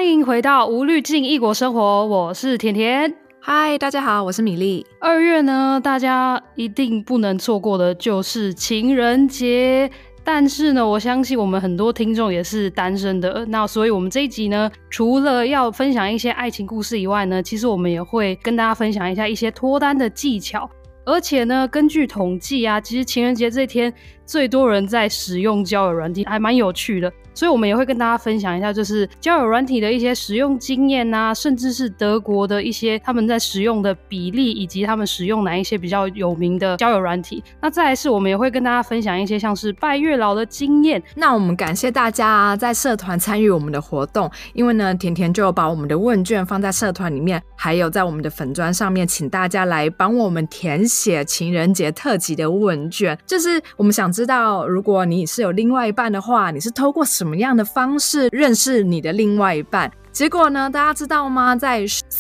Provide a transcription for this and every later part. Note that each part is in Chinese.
欢迎回到无滤镜异国生活，我是甜甜。 嗨，大家好，我是米粒。 2月呢，大家一定不能错过的就是情人节。但是呢，我相信我们很多听众也是单身的，那所以我们这一集呢，除了要分享一些爱情故事以外呢，其实我们也会跟大家分享一下一些脱单的技巧。而且呢，根据统计啊，其实情人节这天最多人在使用交友软体，还蛮有趣的。所以我们也会跟大家分享一下，就是交友软体的一些使用经验啊，甚至是德国的一些他们在使用的比例，以及他们使用哪一些比较有名的交友软体。那再来是我们也会跟大家分享一些像是拜月老的经验。 那我们感谢大家在社团参与我们的活动，因为呢，甜甜就有把我们的问卷放在社团里面，还有在我们的粉专上面，请大家来帮我们填写情人节特辑的问卷。就是我们想知道，如果你是有另外一半的话，你是透过什么样的方式认识你的另外一半？结果呢，大家知道吗？在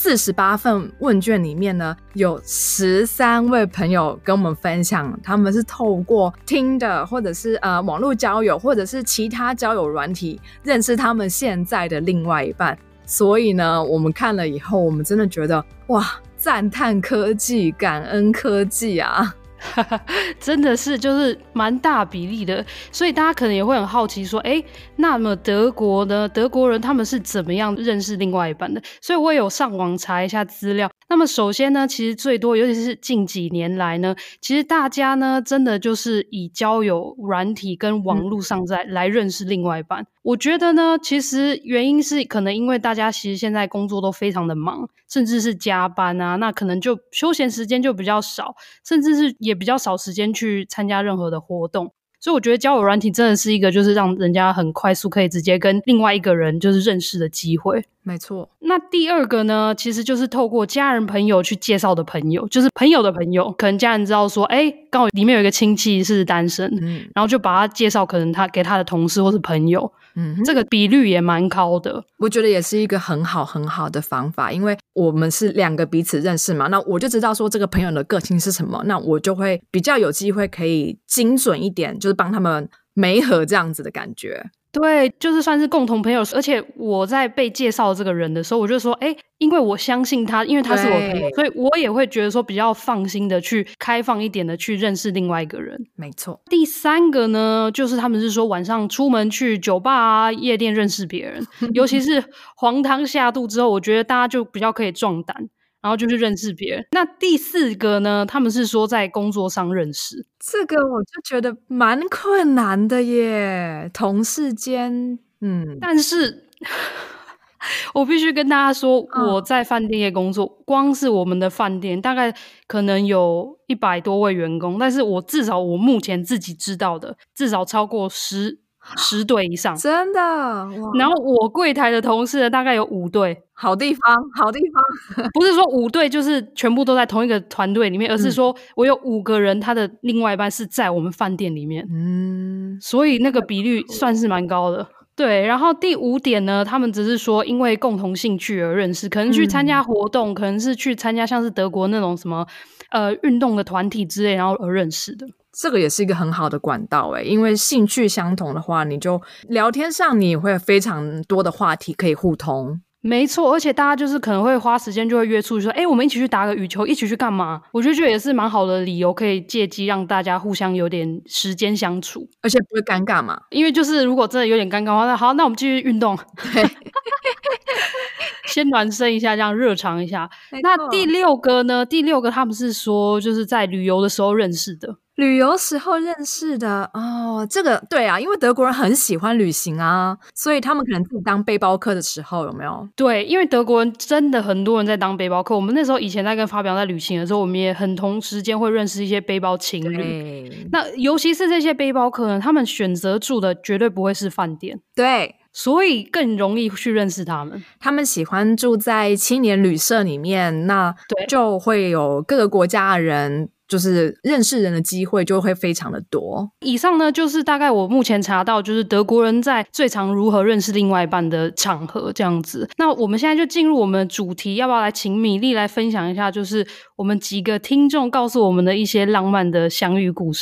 48份问卷里面呢，有13位朋友跟我们分享，他们是透过Tinder或者是网络交友，或者是其他交友软体认识他们现在的另外一半。所以呢，我们看了以后，我们真的觉得哇，赞叹科技，感恩科技啊！ 真的是就是蛮大比例的，所以大家可能也会很好奇说，那么德国呢？德国人他们是怎么样认识另外一半的？所以我也有上网查一下资料。那么首先呢，其实最多，尤其是近几年来呢，其实大家呢真的就是以交友软体跟网络上来认识另外一半。我觉得呢，其实原因是可能因为大家其实现在工作都非常的忙，甚至是加班啊，那可能就休闲时间就比较少，甚至是也比较少时间去参加任何的活动。所以我觉得交友软体真的是一个就是让人家很快速可以直接跟另外一个人就是认识的机会。 没错。 那第二个呢，其实就是透过家人朋友去介绍的朋友，就是朋友的朋友，可能家人知道说刚好里面有一个亲戚是单身，然后就把他介绍可能他给他的同事或是朋友，这个比率也蛮高的。 我觉得也是一个很好的方法，因为我们是2个彼此认识嘛，那我就知道说这个朋友的个性是什么，那我就会比较有机会可以精准一点，就是帮他们媒合这样子的感觉。 对，就是算是共同朋友。而且我在被介绍这个人的时候，我就说因为我相信他，因为他是我朋友，所以我也会觉得说比较放心的去开放一点的去认识另外一个人。 没错。第 3个呢，就是他们是说晚上出门去酒吧啊夜店认识别人尤其是黄汤下肚之后，我觉得大家就比较可以壮胆，然后就去认识别人。那第4个呢，他们是说在工作上认识。 这个我就觉得蛮困难的耶，同事间但是我必须跟大家说，我在饭店业工作，光是我们的饭店大概可能有100多位员工，但是至少我目前自己知道的至少超过10对以上。 真的哇。 然后我柜台的同事大概有5对。 好地方不是说5对就是全部都在同一个团队里面，而是说我有5个人他的另外一半是在我们饭店里面，所以那个比率算是蛮高的。对，然后第5点呢，他们只是说因为共同兴趣而认识，可能去参加活动，可能是去参加像是德国那种什么运动的团体之类，然后而认识的。 这个也是一个很好的管道因为兴趣相同的话，你就聊天上你也会有非常多的话题可以互通。 没错，而且大家就是可能会花时间就会约出去说我们一起去打个羽球，一起去干嘛。我觉得这也是蛮好的理由，可以借机让大家互相有点时间相处， 而且不会尴尬嘛。 因为就是如果真的有点尴尬的话，那好，那我们继续运动。对先暖身一下，这样热场一下。那第6个呢？第6个他们是说就是在旅游的时候认识的。 旅游时候认识的这个对啊，因为德国人很喜欢旅行啊，所以他们可能自己当背包客的时候有没有？ 对，因为德国人真的很多人在当背包客。我们那时候以前在跟发表在旅行的时候，我们也很同时间会认识一些背包情侣。那尤其是这些背包客呢，他们选择住的绝对不会是饭店。 对， 所以更容易去认识他们。 他们喜欢住在青年旅社里面，那就会有各个国家的人，就是认识人的机会就会非常的多。 以上呢就是大概我目前查到就是德国人在最常如何认识另外一半的场合这样子。那我们现在就进入我们的主题，要不要来请米粒来分享一下就是我们几个听众告诉我们的一些浪漫的相遇故事？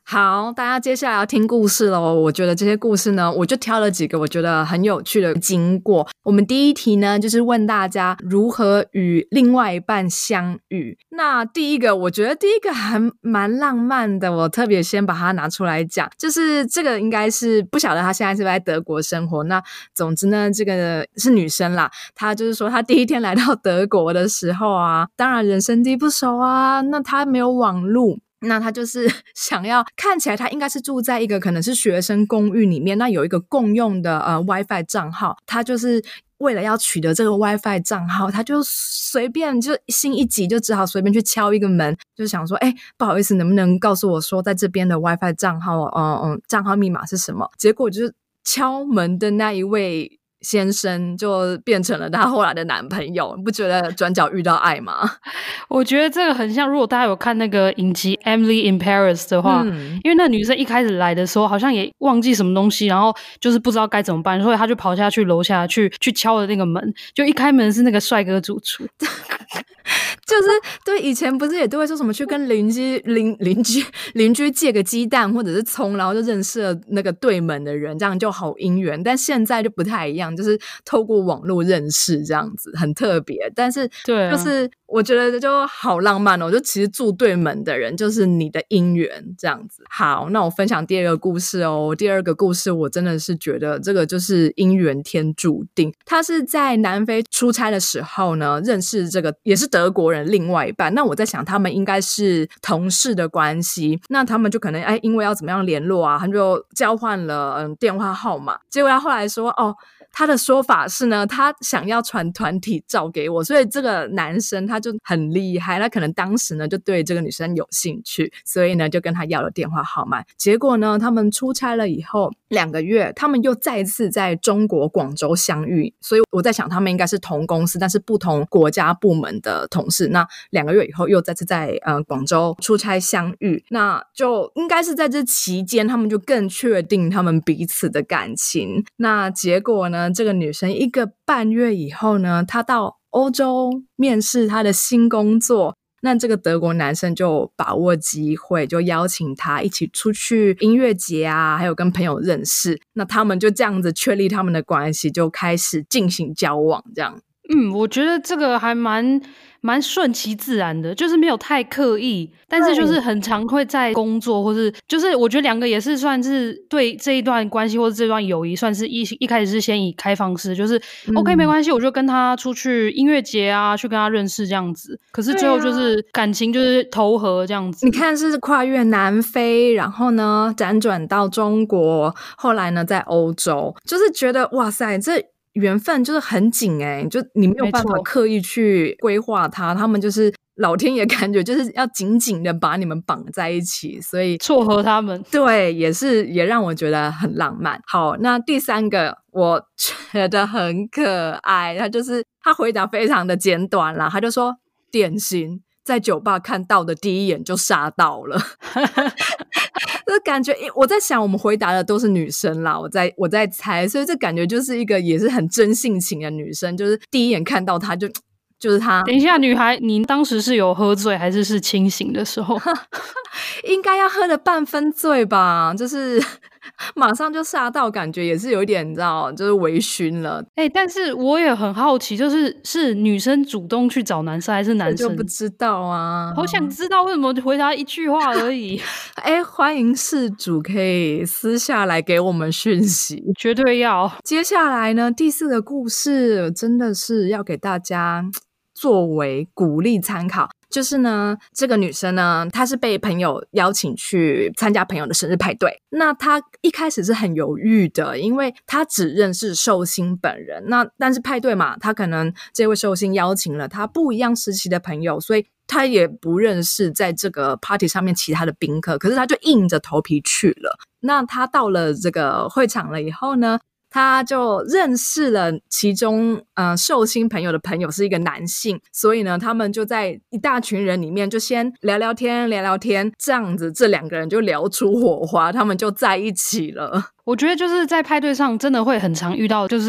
好，大家接下来要听故事咯。我觉得这些故事呢，我就挑了几个我觉得很有趣的经过。我们第一题呢，就是问大家如何与另外一半相遇。那第一个，我觉得第一个还蛮浪漫的，我特别先把它拿出来讲。就是这个应该是不晓得她现在是不是在德国生活。那总之呢，这个是女生啦，她就是说她第一天来到德国的时候啊，当然人生地不熟啊，那她没有网路。那他就是想要看起来他应该是住在一个可能是学生公寓里面，那有一个共用的WiFi 账号，他就是为了要取得这个 WiFi 账号，他就随便就心一急，就只好随便去敲一个门，就想说不好意思，能不能告诉我说在这边的 WiFi 账号账号密码是什么。结果就是敲门的那一位先生就变成了他后来的男朋友，你不觉得转角遇到爱吗？ 我觉得这个很像，如果大家有看那个影集 Emily in Paris 的话，因为那女生一开始来的时候好像也忘记什么东西，然后就是不知道该怎么办，所以她就跑下去楼下去敲了那个门，就一开门是那个帅哥主厨。 就是对，以前不是也都会说什么去跟邻居借个鸡蛋或者是葱，然后就认识了那个对门的人，这样就好姻缘。但现在就不太一样，就是透过网络认识这样子，很特别。但是对就是我觉得就好浪漫哦，就其实住对门的人就是你的姻缘这样子。好，那我分享第二个故事哦。第二个故事我真的是觉得这个就是姻缘天注定。他是在南非出差的时候呢，认识这个也是德国人另外一半。那我在想他们应该是同事的关系，那他们就可能因为要怎么样联络啊，他们就交换了电话号码。结果他后来说他的说法是呢，他想要传团体照给我，所以这个男生他就很厉害，他可能当时呢就对这个女生有兴趣，所以呢就跟他要了电话号码。结果呢他们出差了以后2个月，他们又再次在中国广州相遇，所以我在想他们应该是同公司但是不同国家部门的同事。那2个月以后又再次在广州出差相遇，那就应该是在这期间他们就更确定他们彼此的感情。那结果呢，这个女生1个半月以后呢，她到欧洲面试她的新工作。那这个德国男生就把握机会，就邀请她一起出去音乐节啊，还有跟朋友认识。那他们就这样子确立他们的关系，就开始进行交往这样。 我觉得这个还蛮顺其自然的，就是没有太刻意，但是就是很常会在工作或是就是我觉得2个也是算是对这一段关系或者这段友谊算是一开始是先以开放式，就是 OK 没关系，我就跟他出去音乐节啊，去跟他认识这样子。可是最后就是感情就是投合这样子。 你看是跨越南非，然后呢辗转到中国，后来呢在欧洲，就是觉得哇塞，这缘分就是很紧就你没有办法刻意去规划它，他们就是老天爷感觉就是要紧紧的把你们绑在一起，所以撮合他们。 对，也让我觉得很浪漫。好，那第3个我觉得很可爱，他回答非常的简短啦，他就说典型在酒吧看到的第一眼就杀到了。这感觉我在想我们回答的都是女生啦，我在猜，所以这感觉就是一个也是很真性情的女生，就是第一眼看到她就是她。 等一下，女孩你当时是有喝醉还是清醒的时候？ 应该要喝了半分醉吧，就是马上就杀到，感觉也是有一点你知道就是微醺了。 但是我也很好奇，是女生主动去找男生还是男生？ 我就不知道啊， 好想知道为什么回答1句话而已。 欢迎事主可以私下来给我们讯息， 绝对要。 接下来呢，第4个故事真的是要给大家作为鼓励参考。就是呢，这个女生呢，她是被朋友邀请去参加朋友的生日派对。那她一开始是很犹豫的，因为她只认识寿星本人。那但是派对嘛，她可能这位寿星邀请了她不一样时期的朋友，所以她也不认识在这个 party 上面其他的宾客。可是她就硬着头皮去了。那她到了这个会场了以后呢，他就认识了其中寿星朋友的朋友是一个男性，所以呢他们就在一大群人里面就先聊聊天，这样子这2个人就聊出火花，他们就在一起了。 我觉得就是在派对上真的会很常遇到就是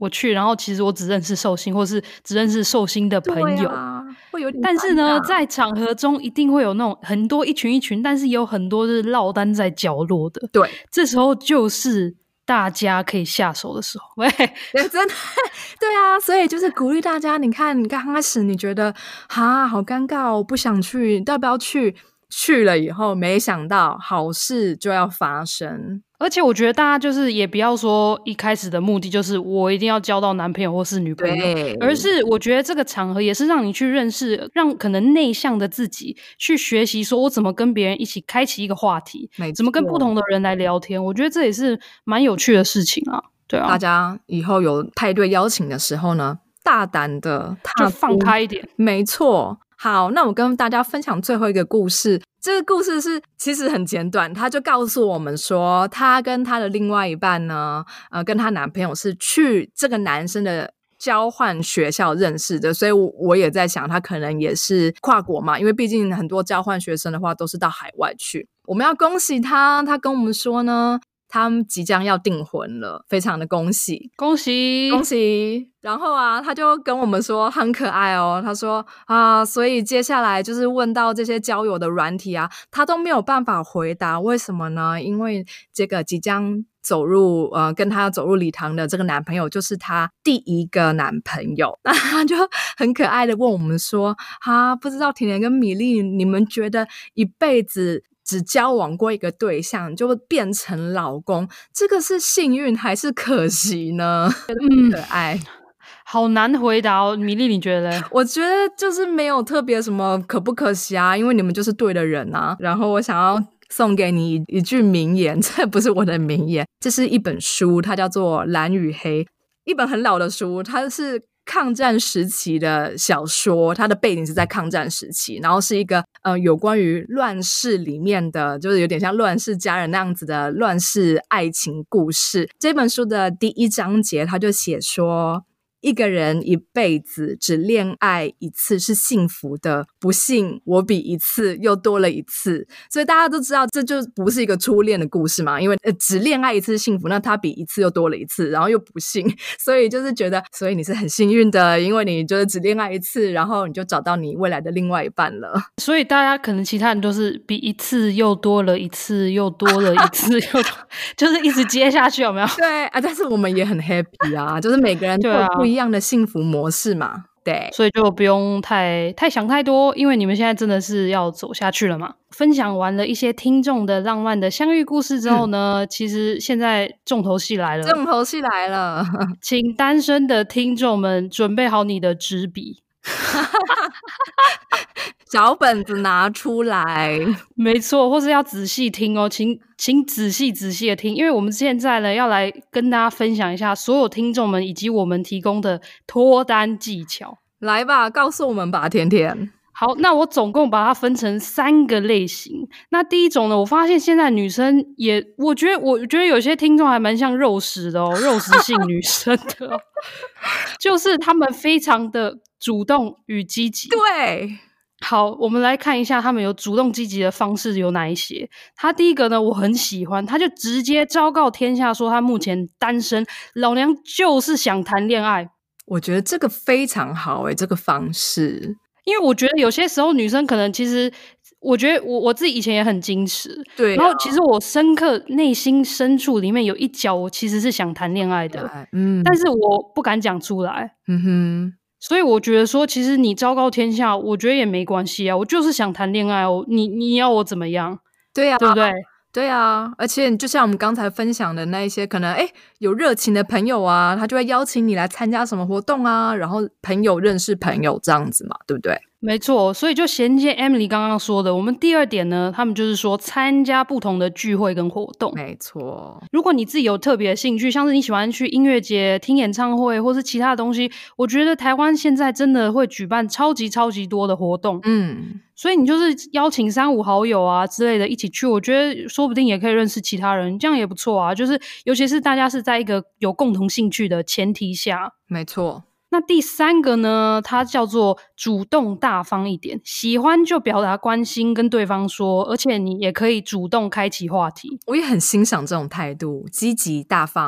我去，然后其实我只认识寿星，或是只认识寿星的朋友。 会有点但是呢，在场合中一定会有那种很多一群一群，但是也有很多是落单在角落的。 对， 这时候就是大家可以下手的时候。喂， 真的对啊，所以就是鼓励大家，你看你刚开始你觉得好尴尬我不想去，要不要去？去了以后没想到好事就要发生。 而且我觉得大家就是也不要说一开始的目的就是我一定要交到男朋友或是女朋友，而是我觉得这个场合也是让你去认识，让可能内向的自己去学习说我怎么跟别人一起开启一个话题，怎么跟不同的人来聊天，我觉得这也是蛮有趣的事情啊。对啊， 大家以后有派对邀请的时候呢，大胆的就放开一点。 没错。好，那我跟大家分享最后一个故事。这个故事是其实很简短，他就告诉我们说，他跟他的另外一半呢，跟他男朋友是去这个男生的交换学校认识的，所以我也在想，他可能也是跨国嘛，因为毕竟很多交换学生的话都是到海外去。我们要恭喜他，他跟我们说呢，他们即将要订婚了，非常的恭喜， 恭喜， 恭喜！然后啊，他就跟我们说很可爱哦，他说啊，所以接下来就是问到这些交友的软体啊，他都没有办法回答，为什么呢？因为这个即将走入跟他走入礼堂的这个男朋友就是他第一个男朋友。那他就很可爱的问我们说不知道甜甜跟米粒你们觉得一辈子只交往过一个对象就变成老公，这个是幸运还是可惜呢？可爱好难回答哦，米粒你觉得嘞？ 我觉得就是没有特别什么可不可惜啊，因为你们就是对的人啊。然后我想要送给你一句名言，这不是我的名言，这是一本书，它叫做《蓝与黑》，一本很老的书，它是抗战时期的小说，它的背景是在抗战时期，然后是一个有关于乱世里面的，就是有点像乱世佳人那样子的乱世爱情故事。这本书的第一章节他就写说，一个人一辈子只恋爱一次是幸福的，不幸我比一次又多了一次。所以大家都知道这就不是一个初恋的故事嘛，因为只恋爱一次是幸福，那他比一次又多了一次，然后又不幸，所以就是觉得所以你是很幸运的，因为你就是只恋爱一次，然后你就找到你未来的另外一半了。 所以大家可能其他人都是比一次又多了一次又多了一次又就是一直接下去，有没有？ 对啊，但是我们也很 happy 啊，就是每个人都有不一样的幸福模式嘛。对， 所以就不用太想太多，因为你们现在真的是要走下去了嘛。分享完了一些听众的浪漫的相遇故事之后呢，其实现在重头戏来了，请单身的听众们准备好你的纸笔小本子拿出来， 没错，或是要仔细听哦，请仔细的听，因为我们现在呢要来跟大家分享一下所有听众们以及我们提供的脱单技巧。来吧， 告诉我们吧，甜甜。 好，那我总共把它分成3个类型。那第一种呢，我发现现在女生也，我觉得有些听众还蛮像肉食的哦，肉食性女生的哦就是她们非常的主动与积极。 对。 好，我们来看一下他们有主动积极的方式有哪一些。他第一个呢，我很喜欢，他就直接昭告天下说他目前单身，老娘就是想谈恋爱。 我觉得这个非常好这个方式。 因为我觉得有些时候女生可能其实，我觉得我自己以前也很矜持， 对然后其实我深刻内心深处里面有一角我其实是想谈恋爱的，但是我不敢讲出来。所以我觉得说，其实你昭告天下，我觉得也没关系啊。我就是想谈恋爱哦，你要我怎么样？ 对啊， 对不对？ 对啊，而且就像我们刚才分享的那一些，可能有热情的朋友啊，他就会邀请你来参加什么活动啊，然后朋友认识朋友这样子嘛，对不对？ 没错，所以就衔接 Emily 刚刚说的，我们第2点呢，他们就是说参加不同的聚会跟活动。 没错， 如果你自己有特别的兴趣，像是你喜欢去音乐节、听演唱会或是其他的东西，我觉得台湾现在真的会举办超级多的活动。所以你就是邀请3-5好友啊之类的一起去，我觉得说不定也可以认识其他人，这样也不错啊。就是尤其是大家是在一个有共同兴趣的前提下。 没错。 那第3个呢，它叫做主动大方一点，喜欢就表达关心跟对方说，而且你也可以主动开启话题。 我也很欣赏这种态度，积极大方。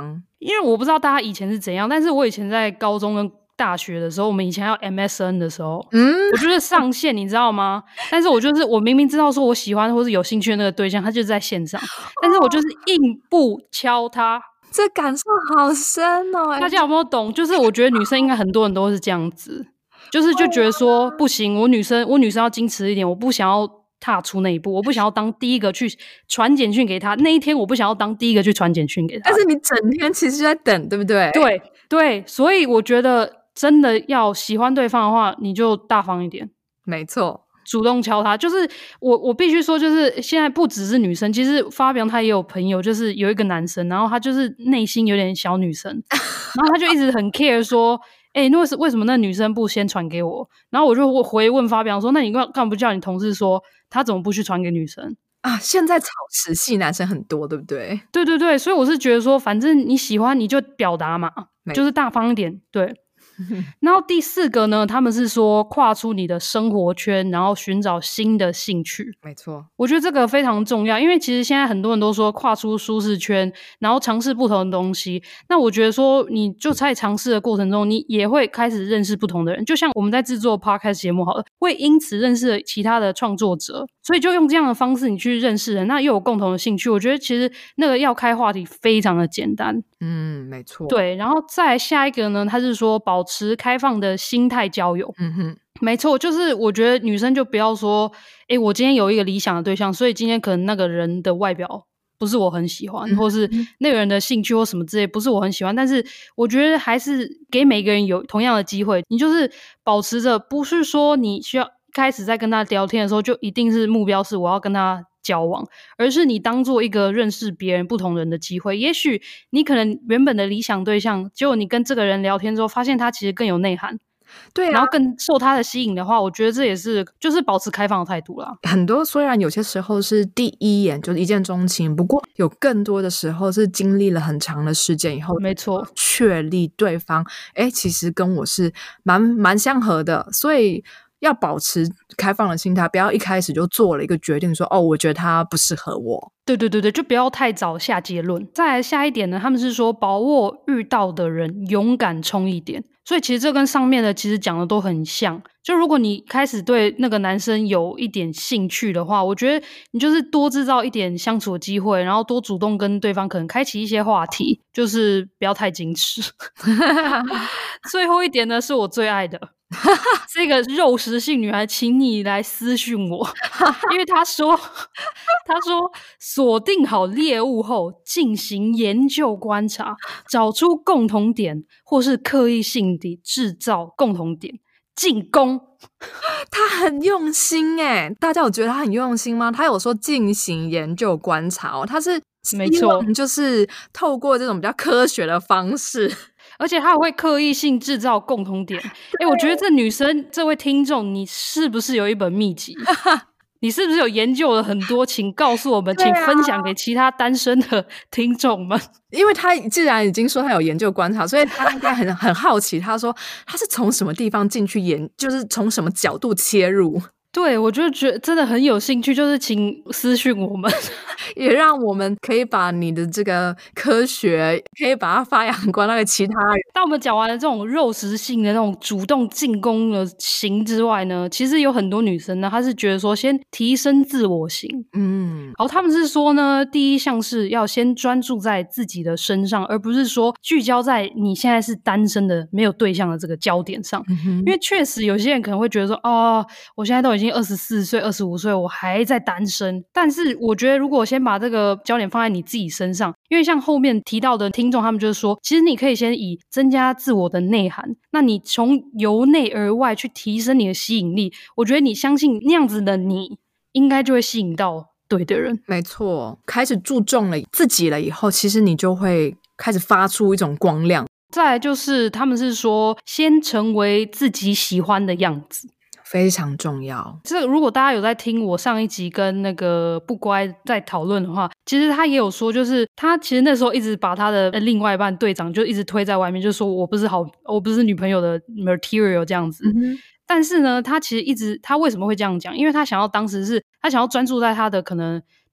因为我不知道大家以前是怎样，但是我以前在高中跟大学的时候，我们以前要 MSN 的时候，我就是上线，你知道吗？但是我明明知道说我喜欢或是有兴趣的那个对象，他就在线上，但是我就是硬不敲他。 这感受好深哦！ 大家有没有懂？就是我觉得女生应该很多人都是这样子，就觉得说不行，我女生要矜持一点，我不想要踏出那一步，我不想要当第一个去传简讯给他。那一天我不想要当第一个去传简讯给他。 但是你整天其实就在等，对不对？ 对，所以我觉得真的要喜欢对方的话，你就大方一点。 没错， 主动敲他。就是我必须说，就是现在不只是女生，其实发表他也有朋友，就是有一个男生，然后他就是内心有点小女生，然后他就一直很 care 说那为什么那女生不先传给我？然后我就回问发表说，那你干嘛不叫你同事说他怎么不去传给女生啊？现在草食系男生很多，对不对？ 对，所以我是觉得说，反正你喜欢你就表达嘛，就是大方一点，对。然后第4个呢，他们是说跨出你的生活圈，然后寻找新的兴趣。 没错， 我觉得这个非常重要，因为其实现在很多人都说跨出舒适圈，然后尝试不同的东西。那我觉得说，你就在尝试的过程中，你也会开始认识不同的人。就像我们在制作 podcast 节目好了，会因此认识其他的创作者，所以就用这样的方式你去认识人，那又有共同的兴趣。我觉得其实那个要开话题非常的简单。 没错。 对，然后再下一个呢，他是说保持开放的心态交友。没错，就是我觉得女生就不要说我今天有一个理想的对象，所以今天可能那个人的外表不是我很喜欢，或是那个人的兴趣或什么之类不是我很喜欢，但是我觉得还是给每个人有同样的机会。你就是保持着，不是说你需要开始在跟他聊天的时候就一定是目标是我要跟他交往，而是你当做一个认识别人不同人的机会。也许你可能原本的理想对象，结果你跟这个人聊天之后发现他其实更有内涵， 对啊， 然后更受他的吸引的话，我觉得这也是就是保持开放的态度啦。 很多虽然有些时候是第一眼就是一见钟情，不过有更多的时候是经历了很长的时间以后， 没错， 确立对方其实跟我是蛮相合的，所以要保持开放的心态，不要一开始就做了一个决定说我觉得他不适合我。 对，就不要太早下结论。再来下一点呢，他们是说把握遇到的人，勇敢冲一点。所以其实这跟上面的其实讲的都很像，就如果你开始对那个男生有一点兴趣的话，我觉得你就是多制造一点相处的机会，然后多主动跟对方可能开启一些话题，就是不要太矜持。最后一点呢是我最爱的，这个肉食性女孩请你来私讯我，因为她说锁定好猎物后进行研究观察，找出共同点或是刻意性地制造共同点进攻。 他很用心大家有觉得他很用心吗？他有说进行研究观察他是没错， 就是透过这种比较科学的方式， 而且他还会刻意性制造共同点。我觉得这女生这位听众，你是不是有一本秘籍？你是不是有研究了很多？请告诉我们，请分享给其他单身的听众们。 因为他既然已经说他有研究观察，所以他应该很好奇，他说他是从什么地方进去就是从什么角度切入。 对，我就觉得真的很有兴趣，就是请私讯我们， 也让我们可以把你的这个科学可以把它发扬光大给其他人。 当我们讲完了这种肉食性的那种主动进攻的型之外呢，其实有很多女生呢，她是觉得说先提升自我型。好，他们是说呢，第一项是要先专注在自己的身上，而不是说聚焦在你现在是单身的没有对象的这个焦点上。因为确实有些人可能会觉得说我现在都已经24岁25岁我还在单身，但是我觉得如果先把这个焦点放在你自己身上，因为像后面提到的听众他们就是说，其实你可以先以增加自我的内涵，那你从由内而外去提升你的吸引力，我觉得你相信那样子的你应该就会吸引到对的人。 没错，开始注重了自己了以后，其实你就会开始发出一种光亮。 再来就是他们是说先成为自己喜欢的样子， 非常重要。 这个如果大家有在听我上一集跟那个不乖在讨论的话，其实他也有说，就是他其实那时候一直把他的另外一半队长就一直推在外面，就说我不是女朋友的 material 这样子。但是呢，他其实他为什么会这样讲？因为他想要当时是他想要专注在他的可能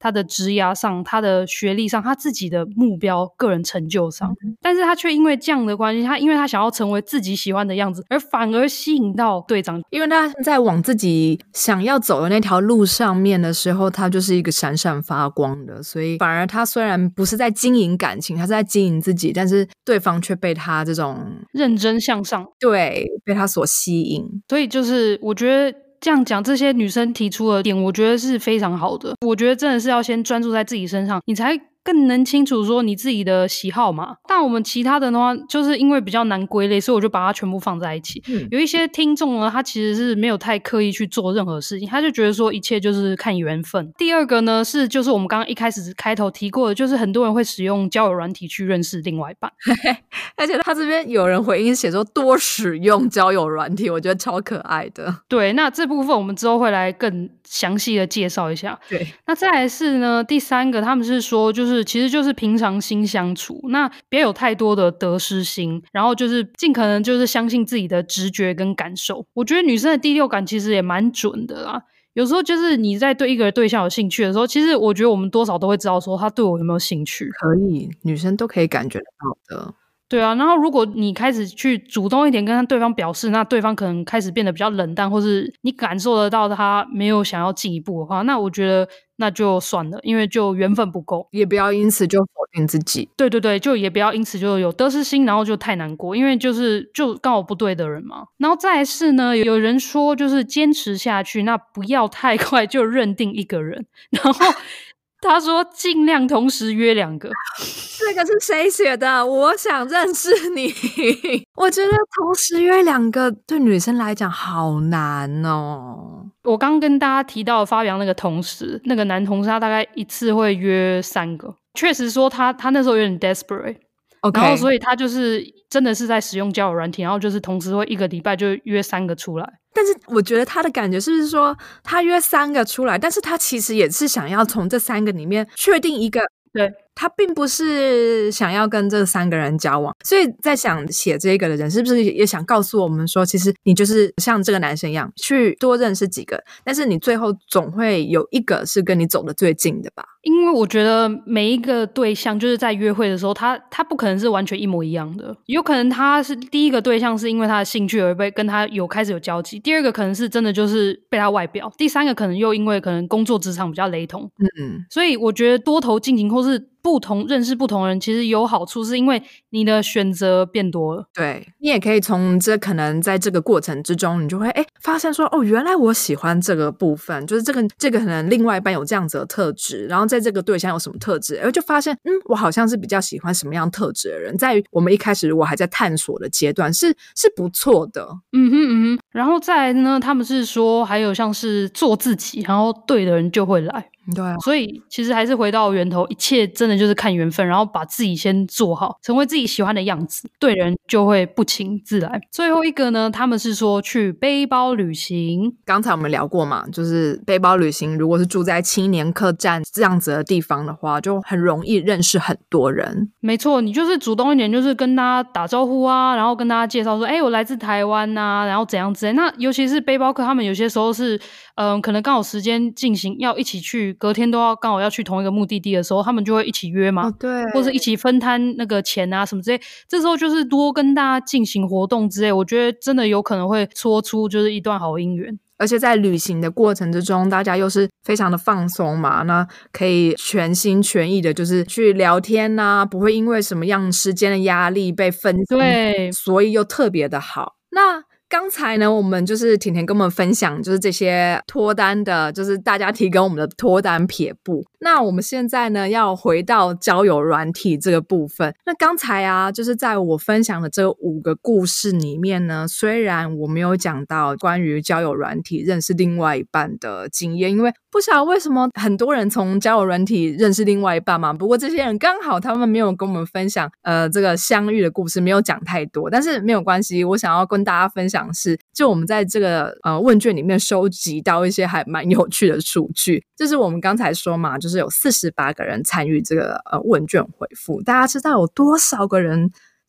他的职涯上、他的学历上、他自己的目标、个人成就上，但是他却因为这样的关系，因为他想要成为自己喜欢的样子，而反而吸引到队长。 因为他在往自己想要走的那条路上面的时候，他就是一个闪闪发光的，所以反而他虽然不是在经营感情，他是在经营自己，但是对方却被他这种认真向上， 对，被他所吸引。 所以就是我觉得这样讲，这些女生提出的点，我觉得是非常好的。我觉得真的是要先专注在自己身上，你才更能清楚说你自己的喜好嘛。但我们其他的话，就是因为比较难归类，所以我就把它全部放在一起。有一些听众呢，他其实是没有太刻意去做任何事情，他就觉得说一切就是看缘分。第二个呢，就是我们刚刚一开始开头提过的，就是很多人会使用交友软体去认识另外一半。 而且他这边有人回应写说多使用交友软体，我觉得超可爱的。 对，那这部分我们之后会来更详细的介绍一下。 对， 那再来是呢，第三个他们是说其实就是平常心相处，那别有太多的得失心，然后就是尽可能就是相信自己的直觉跟感受。我觉得女生的第六感其实也蛮准的啦，有时候就是你在对一个对象有兴趣的时候，其实我觉得我们多少都会知道说他对我有没有兴趣。 可以，女生都可以感觉得到的。 对啊，然后如果你开始去主动一点跟对方表示，那对方可能开始变得比较冷淡，或是你感受得到他没有想要进一步的话，那我觉得那就算了，因为就缘分不够， 也不要因此就否定自己。 对对对，就也不要因此就有得失心，然后就太难过，因为就刚好不对的人嘛。然后再来是呢，有人说就是坚持下去，那不要太快就认定一个人，然后他说尽量同时约2个。 这个是谁写的？我想认识你。我觉得同时约2个对女生来讲好难哦。 我刚跟大家提到发表那个同事，那个男同事他大概一次会约3个，确实说他那时候有点 desperate。Okay. 然后所以他就是真的是在使用交友软体，然后就是同时会一个礼拜就约3个出来。 但是我觉得他的感觉是不是说他约3个出来，但是他其实也是想要从这3个里面确定一个， 对， 他并不是想要跟这3个人交往。所以在想写这个的人是不是也想告诉我们说，其实你就是像这个男生一样去多认识几个，但是你最后总会有一个是跟你走得最近的吧。 因为我觉得每一个对象就是在约会的时候，他不可能是完全一模一样的，有可能他是第一个对象是因为他的兴趣而被跟他开始有交集，第二个可能是真的就是被他外表，第三个可能又因为可能工作职场比较雷同。所以我觉得多头进行或是认识不同人其实有好处，是因为你的选择变多了。 对，你也可以从可能在这个过程之中，你就会发现说，哦，原来我喜欢这个部分，就是这个可能另外一半有这样子的特质，然后在这个对象有什么特质，就发现我好像是比较喜欢什么样特质的人，在于我们一开始如果还在探索的阶段是不错的。 然后再来呢，他们是说还有像是做自己，然后对的人就会来。 对啊， 所以其实还是回到源头，一切真的就是看缘分，然后把自己先做好，成为自己喜欢的样子，对人就会不请自来。最后一个呢，他们是说去背包旅行。 刚才我们聊过嘛，就是背包旅行如果是住在青年客栈这样子的地方的话，就很容易认识很多人。 没错，你就是主动一点，就是跟大家打招呼啊，然后跟大家介绍说我来自台湾啊，然后怎样之类。那尤其是背包客，他们有些时候是可能刚好时间进行要一起去，隔天都要刚好要去同一个目的地的时候，他们就会一起约嘛。 对， 或是一起分摊那个钱啊什么之类。这时候就是多跟大家进行活动之类，我觉得真的有可能会搓出就是一段好姻缘。 而且在旅行的过程之中，大家又是非常的放松嘛，那可以全心全意的就是去聊天啊，不会因为什么样时间的压力被分心， 对， 所以又特别的好。那刚才呢，我们就是甜甜跟我们分享就是这些脱单的，就是大家提供我们的脱单撇步。那我们现在呢要回到交友软体这个部分。那刚才啊，就是在我分享的这5个故事里面呢，虽然我没有讲到关于交友软体认识另外一半的经验，因为不晓得为什么很多人从交友软体认识另外一半嘛，不过这些人刚好他们没有跟我们分享这个相遇的故事，没有讲太多，但是没有关系，我想要跟大家分享是，就我们在这个问卷里面收集到一些还蛮有趣的数据。就是我们刚才说嘛，就是有48个人参与这个问卷回复，大家知道有多少个人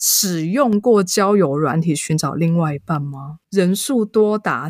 使用过交友软体寻找另外一半吗？人数多达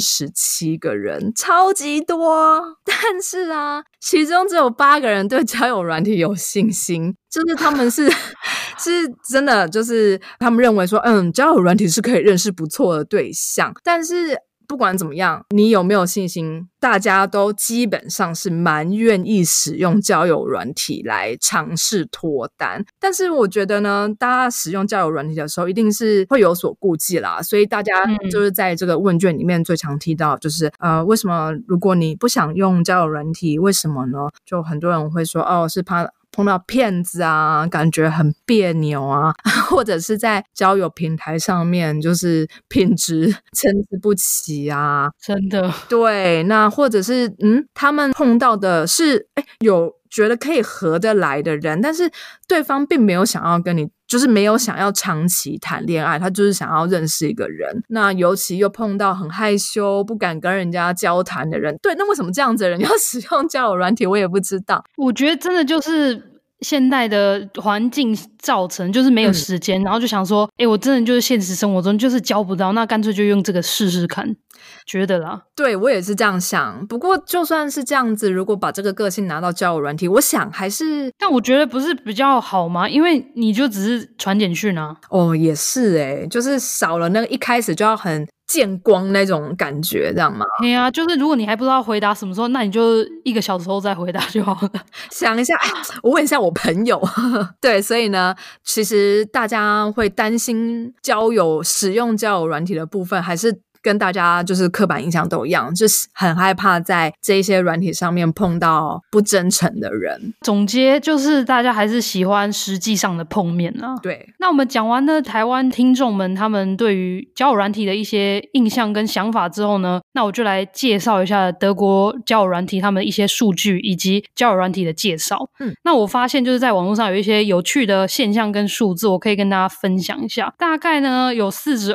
37个人，超级多。但是啊，其中只有8个人对交友软体有信心，就是他们是真的，就是他们认为说交友软体是可以认识不错的对象。但是不管怎么样，你有没有信心，大家都基本上是蛮愿意使用交友软体来尝试脱单。但是我觉得呢，大家使用交友软体的时候一定是会有所顾忌啦，所以大家就是在这个问卷里面最常提到就是为什么如果你不想用交友软体，为什么呢？就很多人会说是怕碰到骗子啊，感觉很别扭啊，或者是在交友平台上面就是品质参差不齐啊， 真的。 对，那或者是他们碰到的是有觉得可以合得来的人，但是对方并没有想要跟你，就是没有想要长期谈恋爱，他就是想要认识一个人。那尤其又碰到很害羞不敢跟人家交谈的人，对，那为什么这样子的人要使用交友软体，我也不知道。 我觉得真的就是现代的环境造成，就是没有时间，然后就想说我真的就是现实生活中就是交不到，那干脆就用这个试试看，觉得啦。 对，我也是这样想。不过就算是这样子，如果把这个个性拿到交友软体，我想还是， 但我觉得不是比较好吗？因为你就只是传简讯啊。 也是就是少了那个一开始就要很见光那种感觉，这样吗？ 对啊，就是如果你还不知道回答什么时候，那你就1个小时后再回答就好了。 想一下，我问一下我朋友。对，所以呢，其实大家会担心使用交友软体的部分，还是跟大家就是刻板印象都一样，就是很害怕在这些软体上面碰到不真诚的人。 总结就是大家还是喜欢实际上的碰面啊。 对， 那我们讲完了台湾听众们他们对于交友软体的一些印象跟想法之后呢，那我就来介绍一下德国交友软体他们的一些数据以及交友软体的介绍。那我发现就是在网络上有一些有趣的现象跟数字，我可以跟大家分享一下。大概呢有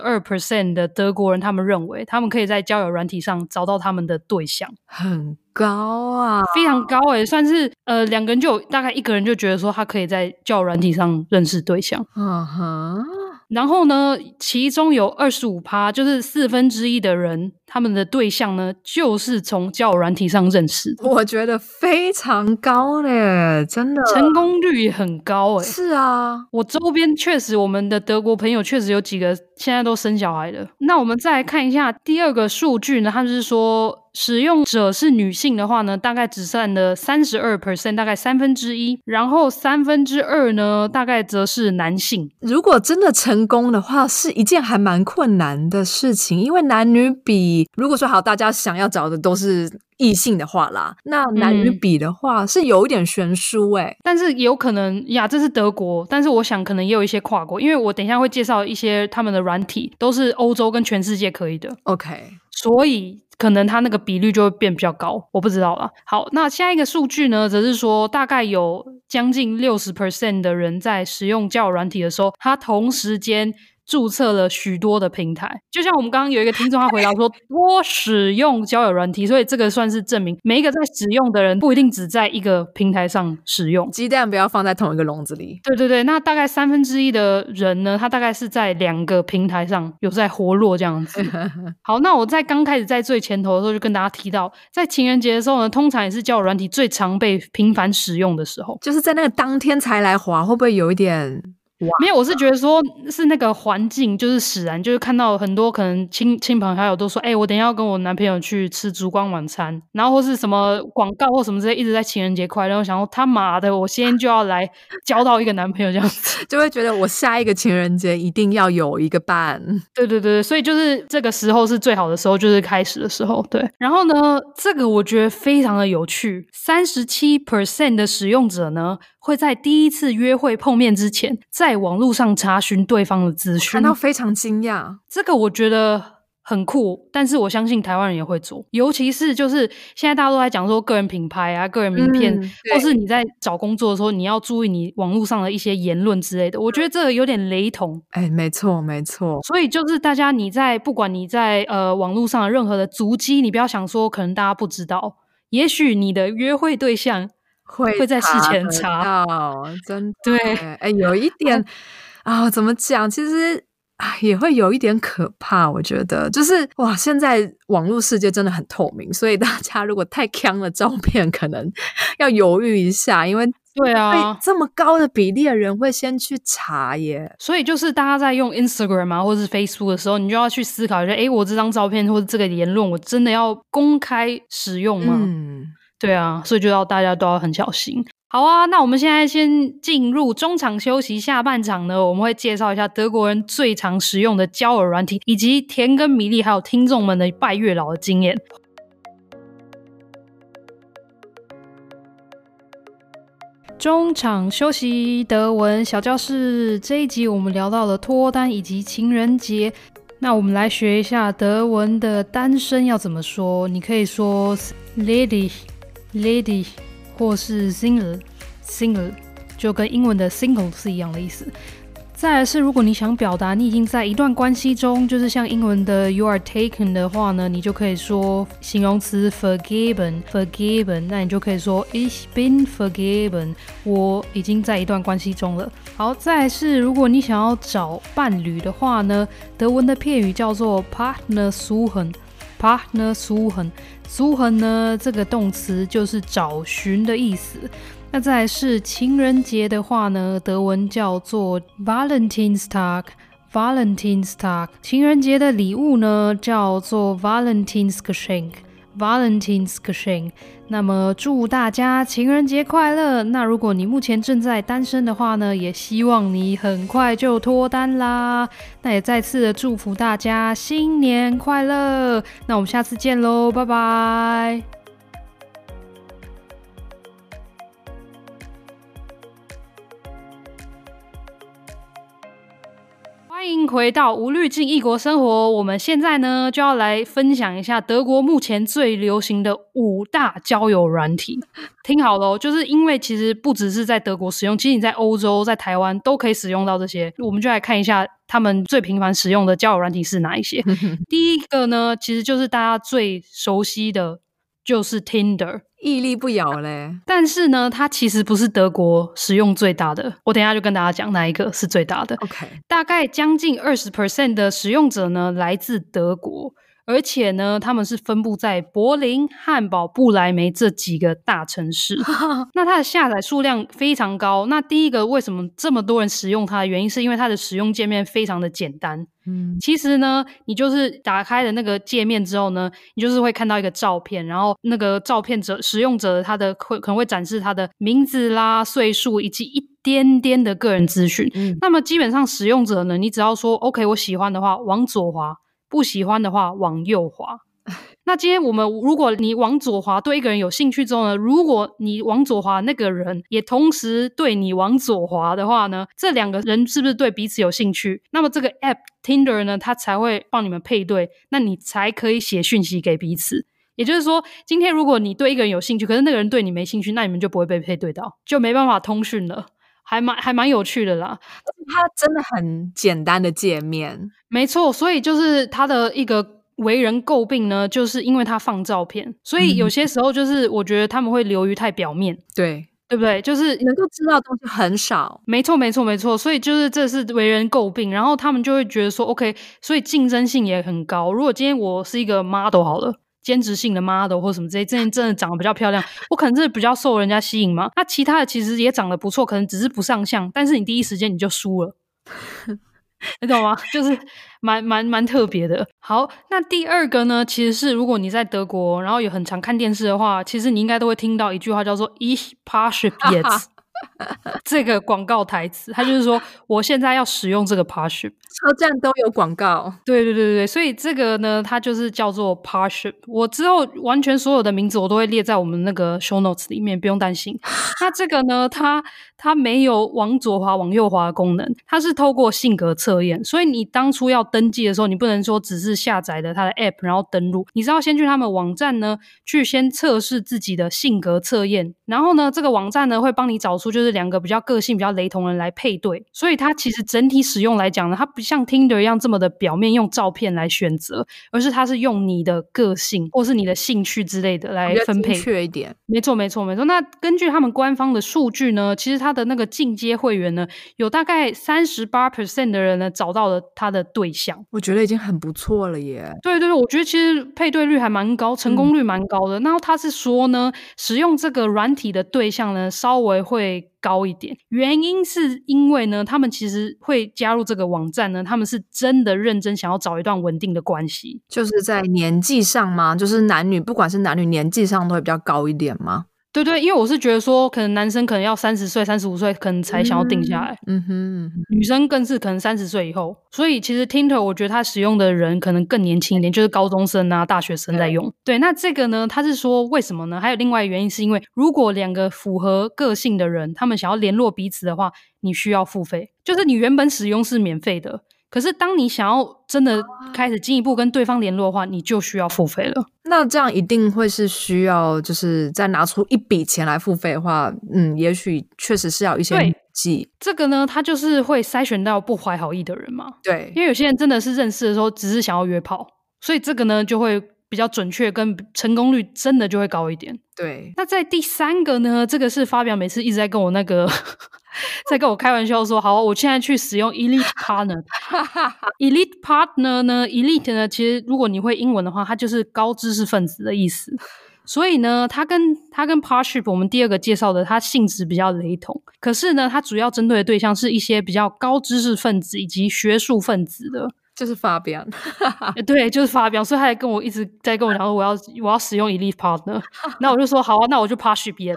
42% 的德国人他们认为他们可以在交友软体上找到他们的对象， 很高啊， 非常高算是2个人就有大概1个人就觉得说他可以在交友软体上认识对象。然后呢，其中有 25%， 就是1/4的人他们的对象呢就是从交友软体上认识的。 我觉得非常高嘞，真的成功率也很高是啊， 我周边确实我们的德国朋友确实有几个现在都生小孩了。那我们再来看一下第二个数据呢，它就是说使用者是女性的话呢，大概只占了 32%， 大概1/3，然后2/3呢大概则是男性。 如果真的成功的话，是一件还蛮困难的事情，因为男女比，如果说好大家想要找的都是异性的话啦，那男女比的话是有一点悬殊但是有可能呀，这是德国，但是我想可能也有一些跨国，因为我等一下会介绍一些他们的软体都是欧洲跟全世界可以的。 OK， 所以可能它那个比率就会变比较高，我不知道啦。好，那下一个数据呢则是说大概有将近 60% 的人在使用交友软体的时候，他同时间注册了许多的平台，就像我们刚刚有一个听众他回答说多使用交友软体，所以这个算是证明每一个在使用的人不一定只在一个平台上使用， 鸡蛋不要放在同一个笼子里。 对对对，那大概1/3的人呢，他大概是在2个平台上有在活络这样子。好，那我在刚开始在最前头的时候就跟大家提到，在情人节的时候呢，通常也是交友软体最常被频繁使用的时候， 就是在那个当天才来滑，会不会有一点没有，我是觉得说是那个环境就是使然，就是看到很多可能亲朋好友都说我等一下要跟我男朋友去吃烛光晚餐，然后或是什么广告或什么之类一直在情人节快乐，然后想说他妈的我现在就要来交到一个男朋友这样子就会觉得我下一个情人节一定要有一个伴。 对对对，所以就是这个时候是最好的时候，就是开始的时候。对，然后呢这个我觉得非常的有趣， 37% 的使用者呢会在第一次约会碰面之前在网络上查询对方的资讯， 看到非常惊讶。 这个我觉得很酷，但是我相信台湾人也会做，尤其是就是现在大家都在讲说个人品牌啊、个人名片，或是你在找工作的时候你要注意你网络上的一些言论之类的，我觉得这个有点雷同。 没错没错， 所以就是大家不管你在网络上的任何的足迹，你不要想说可能大家不知道，也许你的约会对象会在事前查到，真的对有一点怎么讲？其实也会有一点可怕，我觉得就是哇，现在网络世界真的很透明，所以大家如果太鏘的照片，可能要犹豫一下，因为对啊， 这么高的比例的人会先去查耶。 所以就是大家在用 Instagram 啊或是 Facebook 的时候，你就要去思考一下，我这张照片或者这个言论，我真的要公开使用吗？对啊，所以就大家都要很小心。好啊，那我们现在先进入中场休息，下半场呢，我们会介绍一下德国人最常使用的交友软体，以及田跟米粒还有听众们的拜月老的经验。中场休息，德文小教室。这一集我们聊到了脱单以及情人节，那我们来学一下德文的单身要怎么说。你可以说 lady 或是 single 就跟英文的 single 是一样的意思。再来是如果你想表达你已经在一段关系中，就是像英文的 you are taken 的话呢，你就可以说形容词 vergeben， 那你就可以说 ich bin vergeben， 我已经在一段关系中了。好，再来是如果你想要找伴侣的话呢，德文的片语叫做 Partner suchen 呢，这个动词就是找寻的意思。那再来是情人节的话呢，德文叫做 Valentinstag， 情人节的礼物呢叫做 Valentinsgeschenk。那么祝大家情人节快乐。那如果你目前正在单身的话呢，也希望你很快就脱单啦。那也再次的祝福大家新年快乐。那我们下次见咯，拜拜。欢迎回到无滤镜异国生活。我们现在呢就要来分享一下德国目前最流行的5大交友软体。听好了，就是因为其实不只是在德国使用，其实你在欧洲在台湾都可以使用到这些。我们就来看一下他们最频繁使用的交友软体是哪一些。第一个呢其实就是大家最熟悉的就是 Tinder， 屹立不摇嘞。 但是呢它其实不是德国使用最大的，我等一下就跟大家讲哪一个是最大的。 OK， 大概将近 20% 的使用者呢来自德国，而且呢他们是分布在柏林、汉堡、布莱梅这几个大城市。那它的下载数量非常高。那第一个为什么这么多人使用它的原因是因为它的使用界面非常的简单。其实呢你就是打开了那个界面之后呢，你就是会看到一个照片，然后那个照片者使用者他的可能会展示他的名字啦、岁数以及一点点的个人资讯。那么基本上使用者呢，你只要说 OK 我喜欢的话往左滑，不喜欢的话往右滑。那今天如果你往左滑对一个人有兴趣之后呢，如果你往左滑那个人也同时对你往左滑的话呢，这两个人是不是对彼此有兴趣？那么这个 app Tinder 呢，它才会帮你们配对，那你才可以写讯息给彼此。也就是说今天如果你对一个人有兴趣，可是那个人对你没兴趣，那你们就不会被配对到，就没办法通讯了。还蛮有趣的啦。 它真的很简单的界面。 没错，所以就是它的一个为人诟病呢，就是因为它放照片，所以有些时候就是我觉得他们会流于太表面。 对不对？就是能够知道的东西很少。 没错，所以就是这是为人诟病，然后他们就会觉得说 OK， 所以竞争性也很高。如果今天我是一个 model 好了，兼职性的 model 或什么之类，真的长得比较漂亮，我可能真的比较受人家吸引嘛。那其他的其实也长得不错，可能只是不上相，但是你第一时间你就输了。你懂吗？就是蛮特别的。好，那第二个呢，其实是如果你在德国，然后有很常看电视的话，其实你应该都会听到一句话叫做 Ich passe jetzt 这个广告台词，它就是说我现在要使用这个 Parship， 车站都有广告。 对，所以这个呢它就是叫做 Parship。 我之后完全所有的名字我都会列在我们那个 show notes 里面，不用担心。那这个呢它没有往左滑往右滑的功能，它是透过性格测验，所以你当初要登记的时候，你不能说只是下载了它的 app 然后登录，你是要先去他们网站呢去先测试自己的性格测验，然后呢这个网站呢会帮你找出就是就是两个比较个性比较雷同的人来配对，所以它其实整体使用来讲呢，它不像 Tinder 一样这么的表面用照片来选择，而是它是用你的个性或是你的兴趣之类的来分配， 比较精确一点。 没错没错没错。那根据他们官方的数据呢，其实他的那个进阶会员呢，有大概 38% 的人呢找到了他的对象， 我觉得已经很不错了耶。 对对对，我觉得其实配对率还蛮高，成功率蛮高的。然后他是说呢，使用这个软体的对象呢，稍微会高一点，原因是因为呢，他们其实会加入这个网站呢，他们是真的认真想要找一段稳定的关系。 就是在年纪上吗？就是男女，不管是男女年纪上都会比较高一点吗？ 对对，因为我是觉得说，可能男生可能要30岁、35岁，可能才想要定下来。女生更是可能30岁以后。所以其实 Tinder 我觉得他使用的人可能更年轻一点，就是高中生啊、大学生在用。对，那这个呢，他是说为什么呢？还有另外一个原因是因为，如果两个符合个性的人，他们想要联络彼此的话，你需要付费。就是你原本使用是免费的，可是当你想要真的开始进一步跟对方联络的话，你就需要付费了。 那这样一定会是需要就是再拿出一笔钱来付费的话，也许确实是要一些笔记。 这个呢，他就是会筛选到不怀好意的人嘛。 对， 因为有些人真的是认识的时候只是想要约炮，所以这个呢就会比较准确，跟成功率真的就会高一点。 对， 那在第三个呢，这个是发表每次一直在跟我那个在跟我开玩笑说，好，我现在去使用 Elite Partner。Elite Partner 呢 ，Elite 呢，其实如果你会英文的话，它就是高知识分子的意思。所以呢，它跟 Parship 我们第二个介绍的，它性质比较雷同。可是呢，它主要针对的对象是一些比较高知识分子以及学术分子的。 就是发表对，就是发表，所以他还跟我一直在跟我讲说我要使用 Elite Partner。那我就说好啊，那我就 Parship Yes。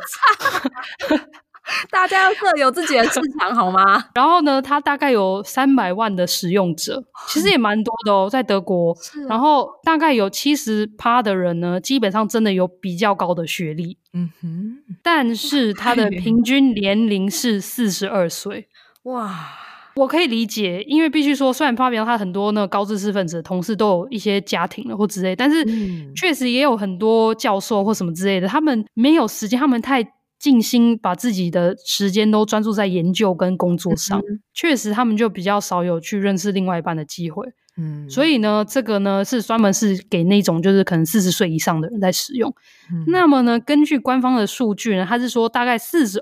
大家要各有自己的市场好吗？ 然后呢，它大概有300万的使用者，其实也蛮多的哦，在德国。然后大概有70%的人呢，基本上真的有比较高的学历。但是他的平均年龄是42岁。哇！我可以理解，因为必须说，虽然发表他很多那个高知识分子的同事都有一些家庭了或之类，但是确实也有很多教授或什么之类的，他们没有时间，他们太尽心把自己的时间都专注在研究跟工作上，确实他们就比较少有去认识另外一半的机会。所以呢，这个呢是专门是给那种就是可能40岁以上的人在使用。那么呢，根据官方的数据呢，他是说大概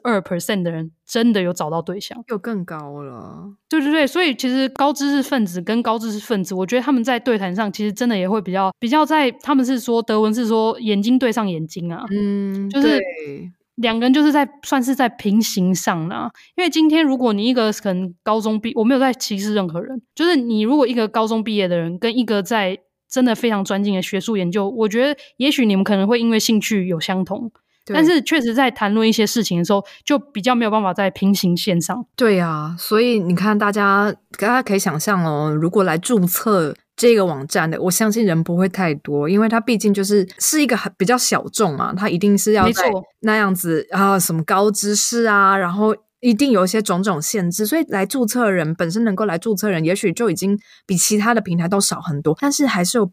42% 的人真的有找到对象， 又更高了。 对对对，所以其实高知识分子跟高知识分子，我觉得他们在对谈上其实真的也会比较在，他们是说德文是说眼睛对上眼睛啊，就是两个人就是算是在平行上啦。因为今天如果你一个可能高中毕，我没有在歧视任何人，就是你如果一个高中毕业的人跟一个在真的非常专精的学术研究，我觉得也许你们可能会因为兴趣有相同，但是确实在谈论一些事情的时候就比较没有办法在平行线上。 对啊，所以你看大家可以想象哦，如果来注册这个网站的，我相信人不会太多，因为它毕竟是一个比较小众嘛，它一定是要在那样子啊，什么高知识啊，然后一定有一些种种限制，所以来注册人本身能够来注册人，也许就已经比其他的平台都少很多，但是还是有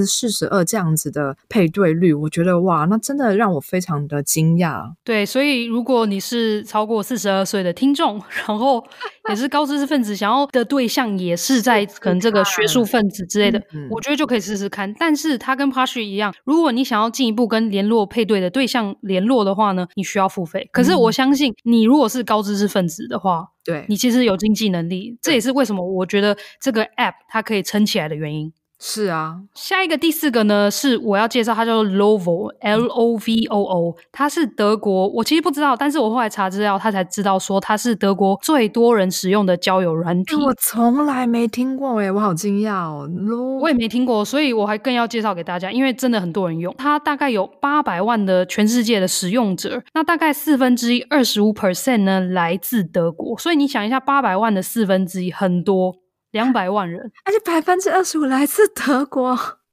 42%这样子的配对率，我觉得哇，那真的让我非常的惊讶。 对，所以如果你是超过42岁的听众，然后也是高知识分子，想要的对象也是在可能这个学术分子之类的，我觉得就可以试试看。但是它跟 Parship 一样，如果你想要进一步跟联络配对的对象联络的话呢，你需要付费。可是我相信你如果是高知识分子的话，对，你其实有经济能力，这也是为什么我觉得这个 app 它可以撑起来的原因。 是啊， 下一个第4个呢是我要介绍，它叫做 Lovoo L-O-V-O-O， 它是德国，我其实不知道，但是我后来查资料，它才知道说它是德国最多人使用的交友软体。 我从来没听过我好惊讶哦。 我也没听过，所以我还更要介绍给大家，因为真的很多人用，它大概有800万的全世界的使用者，那大概1/4 25% 呢来自德国，所以你想一下800万的1/4很多200万人， 而且25%来自德国。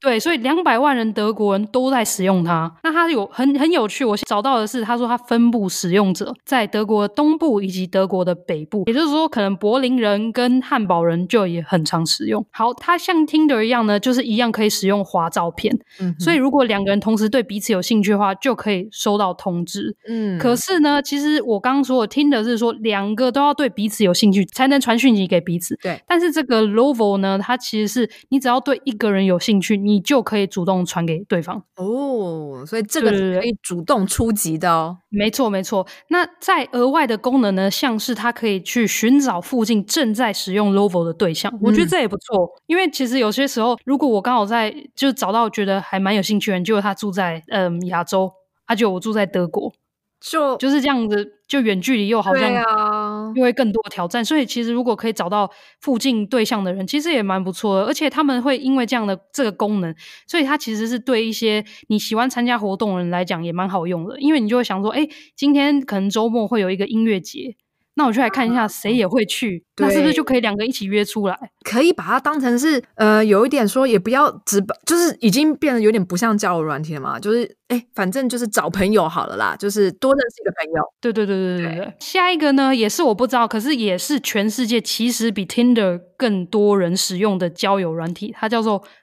对，所以200万人德国人都在使用它。那它有很有趣，我找到的是，他说它分布使用者在德国的东部以及德国的北部，也就是说，可能柏林人跟汉堡人就也很常使用。好，它像 Tinder 一样呢，就是一样可以使用滑照片，所以如果2个人同时对彼此有兴趣的话，就可以收到通知。可是呢，其实我刚刚说的 Tinder 是说2个都要对彼此有兴趣才能传讯息给彼此。 对， 但是这个 Lovoo 呢，它其实是你只要对一个人有兴趣，你就可以主动传给对方。 所以这个是可以主动出击的哦。 没错没错。那在额外的功能呢，像是它可以去寻找附近正在使用 Lovoo 的对象，我觉得这也不错。因为其实有些时候，如果我刚好就找到觉得还蛮有兴趣的人，结果他住在亚洲，结果我住在德国，就是这样子，就远距离又好像又会更多挑战。所以其实如果可以找到附近对象的人，其实也蛮不错的。而且他们会因为这样的这个功能，所以它其实是对一些你喜欢参加活动的人来讲也蛮好用的。因为你就会想说，今天可能周末会有一个音乐节，那我就来看一下谁也会去，那是不是就可以2个一起约出来？ 可以把它当成是有一点说也不要就是已经变得有点不像交友软体了嘛，就是反正就是找朋友好了啦，就是多认识一个朋友。 对。下一个呢，也是我不知道，可是也是全世界其实比 Tinder 更多人使用的交友软体，它叫做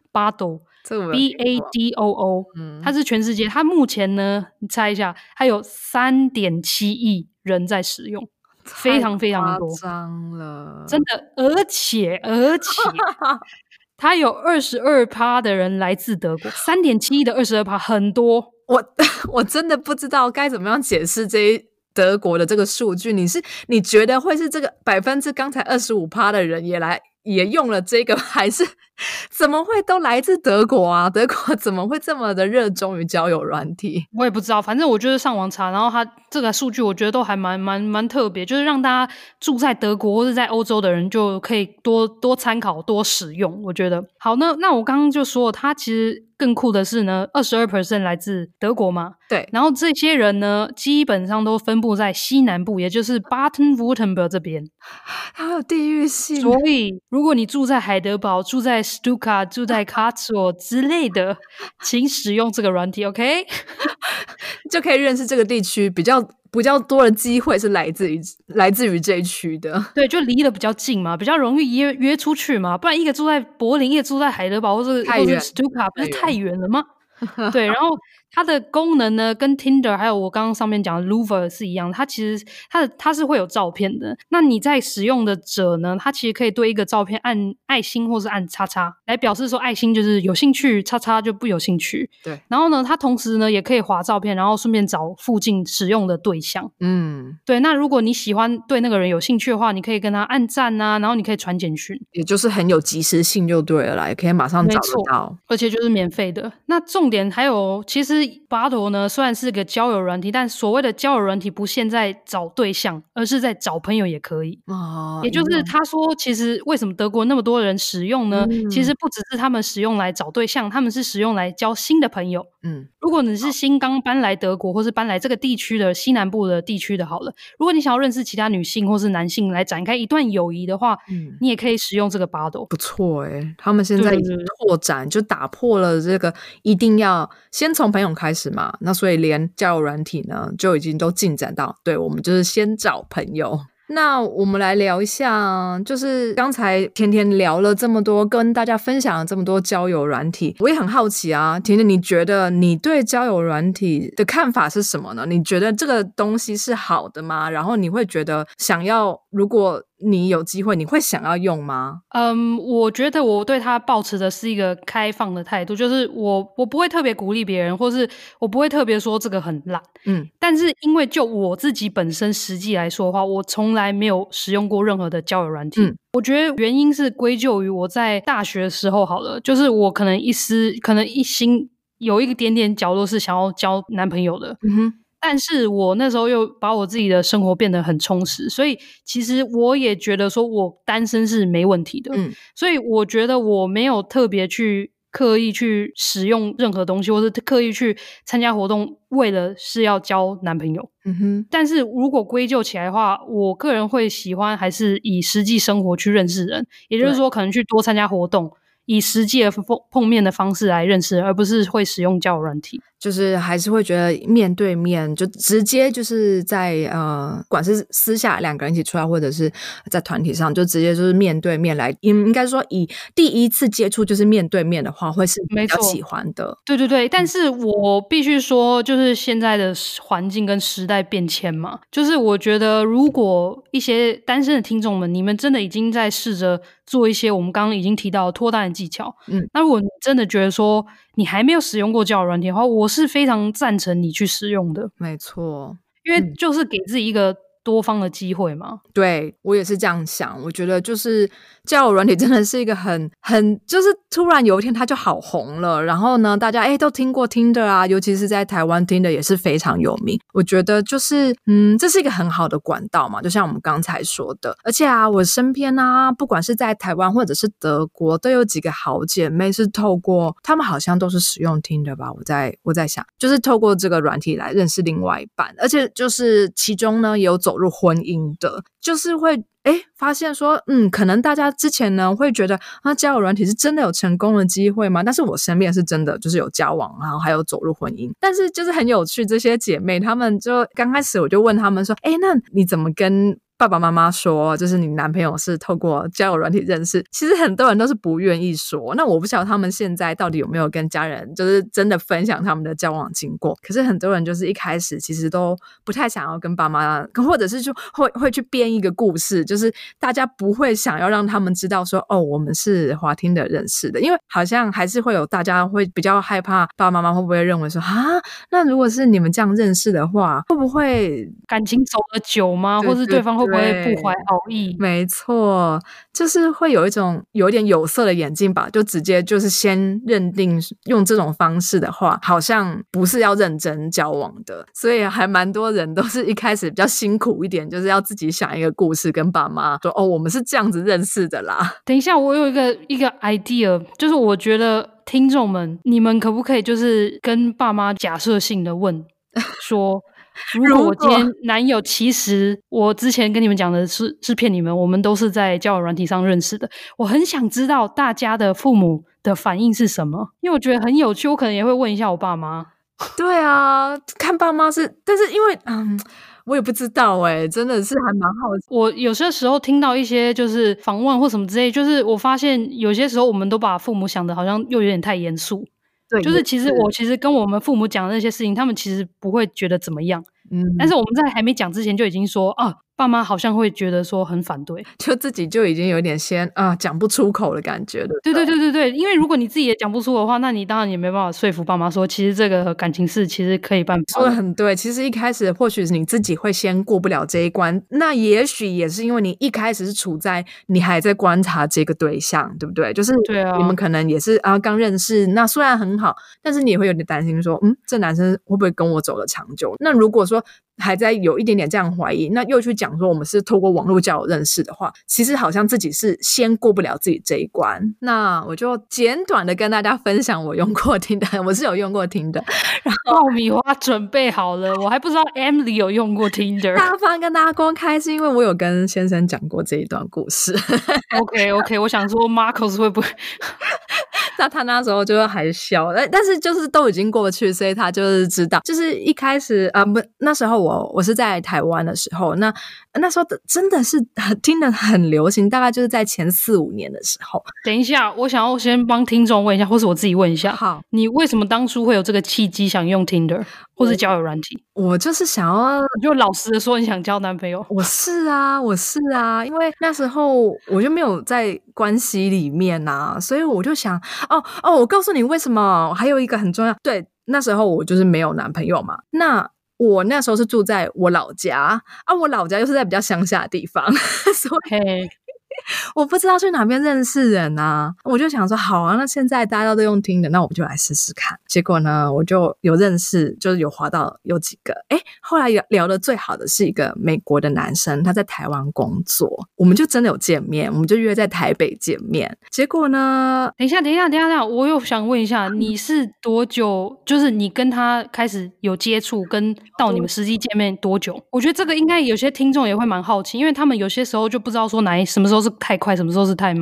Badoo。BADOO，它是全世界，它目前呢，你猜一下，它有3.7亿人在使用，非常非常多， 太夸张了， 真的。而且它有22%的人来自德国，3.7亿的22%很多。 我真的不知道该怎么样解释德国的这个数据。你觉得会是这个刚才25%的人也用了这个，还是怎么会都来自德国啊？德国怎么会这么的热衷于交友软体？ 我也不知道，反正我就是上网查，然后它这个数据我觉得都还蛮特别，就是让大家住在德国或是在欧洲的人就可以多参考多使用。我觉得好，那我刚刚就说它其实更酷的是呢，22% 来自德国嘛， 对， 然后这些人呢基本上都分布在西南部，也就是 Baden-Württemberg 这边， 它有地域性。 所以如果你住在海德堡、住在 Stuttgart、住在 Karlsruhe 之类的，请使用这个软体 OK 就可以认识这个地区比较多的机会是来自于这一区的。 对，就离得比较近嘛，比较容易约出去嘛，不然一个住在柏林，一个住在海德堡或者 Stuttgart 不是太远了吗？对，然后它的功能呢跟 Tinder 还有我刚刚上面讲的 Lovoo 是一样的，它其实它是会有照片的。那你在使用的者呢，它其实可以对一个照片按爱心或是按叉叉来表示说爱心就是有兴趣，叉叉就不有兴趣。 对， 然后呢它同时呢也可以滑照片，然后顺便找附近使用的对象。对，那如果你喜欢对那个人有兴趣的话，你可以跟他按赞啊，然后你可以传简讯， 也就是很有即时性就对了啦，也可以马上找得到， 而且就是免费的。那重点还有，其实 Badoo 呢虽然是个交友软体，但所谓的交友软体不限在找对象，而是在找朋友也可以。也就是他说其实为什么德国那么多人使用呢？其实不只是他们使用来找对象，他们是使用来交新的朋友。如果你是新刚搬来德国或是搬来这个地区的西南部的地区的好了，如果你想要认识其他女性或是男性来展开一段友谊的话，你也可以使用这个 Badoo。 不错他们现在已经拓展，就打破了这个一定要先从朋友开始嘛，那所以连交友软体呢就已经都进展到对我们就是先找朋友。那我们来聊一下，就是刚才甜甜聊了这么多，跟大家分享了这么多交友软体，我也很好奇啊，甜甜你觉得你对交友软体的看法是什么呢？你觉得这个东西是好的吗？然后你会觉得如果你有机会你会想要用吗？ 我觉得我对它抱持的是一个开放的态度，就是我不会特别鼓励别人，或是我不会特别说这个很烂。但是因为就我自己本身实际来说的话，我从来没有使用过任何的交友软体。我觉得原因是归咎于我在大学的时候好了，就是我可能一心有一点点角落是想要交男朋友的。但是我那时候又把我自己的生活变得很充实，所以其实我也觉得说我单身是没问题的。所以我觉得我没有特别去刻意去使用任何东西，或是刻意去参加活动为了是要交男朋友。但是如果归咎起来的话，我个人会喜欢还是以实际生活去认识人，也就是说可能去多参加活动， 以实际的碰面的方式来认识，而不是会使用交友软体。 就是还是会觉得面对面就直接就是在不管是私下两个人一起出来，或者是在团体上就直接就是面对面来，应该说以第一次接触就是面对面的话会是比较喜欢的。 对对对，但是我必须说就是现在的环境跟时代变迁嘛，就是我觉得如果一些单身的听众们，你们真的已经在试着做一些我们刚刚已经提到的脱单的技巧，那如果你真的觉得说你还没有使用过交友软体的话，我是非常赞成你去使用的。 没错， 因为就是给自己一个多方的机会嘛。 对，我也是这样想。我觉得就是交友软体真的是一个很就是突然有一天它就好红了，然后呢大家都听过 Tinder 啊，尤其是在台湾 Tinder 也是非常有名。我觉得就是这是一个很好的管道嘛，就像我们刚才说的。而且啊，我身边啊，不管是在台湾或者是德国，都有几个好姐妹是透过，她们好像都是使用 Tinder 吧，我在想就是透过这个软体来认识另外一半，而且就是其中呢也有走入婚姻的，就是会发现说可能大家之前呢会觉得交友软体是真的有成功的机会吗？但是我身边是真的就是有交往，然后还有走入婚姻。但是就是很有趣，这些姐妹她们就刚开始我就问她们说那你怎么跟爸爸妈妈说就是你男朋友是透过交友软体认识？其实很多人都是不愿意说。那我不晓得他们现在到底有没有跟家人就是真的分享他们的交往经过。可是很多人就是一开始其实都不太想要跟爸妈，或者是就会去编一个故事，就是大家不会想要让他们知道说我们是滑听的认识的，因为好像还是会有大家会比较害怕爸爸妈妈会不会认为说那如果是你们这样认识的话，会不会感情走得久吗？或是对方会不会不怀好意？ 没错，就是会有一种有点有色的眼镜吧，就直接就是先认定用这种方式的话好像不是要认真交往的，所以还蛮多人都是一开始比较辛苦一点，就是要自己想一个故事跟爸妈说我们是这样子认识的啦。 等一下，我有一个 idea， 就是我觉得听众们你们可不可以就是跟爸妈假设性的问说如果我今天男友其实我之前跟你们讲的是骗你们，我们都是在交友软体上认识的，我很想知道大家的父母的反应是什么，因为我觉得很有趣，我可能也会问一下我爸妈。 对啊，看爸妈是，但是因为我也不知道真的是还蛮好奇。 我有些时候听到一些就是访问或什么之类，就是我发现有些时候我们都把父母想的好像又有点太严肃。对，就是其实跟我们父母讲的那些事情，他们其实不会觉得怎么样。但是我们在还没讲之前就已经说爸妈好像会觉得说很反对， 就自己就已经有点先讲不出口的感觉了。 对对对对对，因为如果你自己也讲不出的话，那你当然也没办法说服爸妈说其实这个感情事其实可以办法。 说得很对，其实一开始或许你自己会先过不了这一关，那也许也是因为你一开始是处在你还在观察这个对象，对不对？就是你们可能也是刚认识，那虽然很好，但是你也会有点担心说这男生会不会跟我走得长久。那如果说还在有一点点这样怀疑，那又去讲说我们是透过网络交友认识的话，其实好像自己是先过不了自己这一关。那我就简短的跟大家分享我用过Tinder，我是有用过Tinder，然后爆米花准备好了，我还不知道 Emily 有用过 Tinder。 大方跟大家公开是因为我有跟先生讲过这一段故事。 OK， 我想说 Marcos 会不会那他那时候就还笑，但是就是都已经过去，所以他就是知道。就是一开始那时候我是在台湾的时候，那时候真的是听得很流行，大概就是在前4-5年的时候。 等一下，我想要先帮听众问一下，或是我自己问一下， 好， 你为什么当初会有这个契机想用 Tinder 或是交友软体？ 我就是想要， 就老实的说你想交男朋友。 我是啊，因为那时候我就没有在关系里面所以我就想我告诉你为什么，还有一个很重要，对，那时候我就是没有男朋友嘛，那我那时候是住在我老家我老家又是在比较乡下的地方所以我不知道去哪边认识人我就想说好那现在大家都用听的，那我就来试试看。结果呢我就有认识，就是有滑到有几个后来聊得最好的是一个美国的男生，他在台湾工作，我们就真的有见面，我们就约在台北见面。结果呢等一下，我又想问一下，你是多久，就是你跟他开始有接触跟到你们实际见面多久？我觉得这个应该有些听众也会蛮好奇，因为他们有些时候就不知道说什么时候是太快，什么时候是太慢。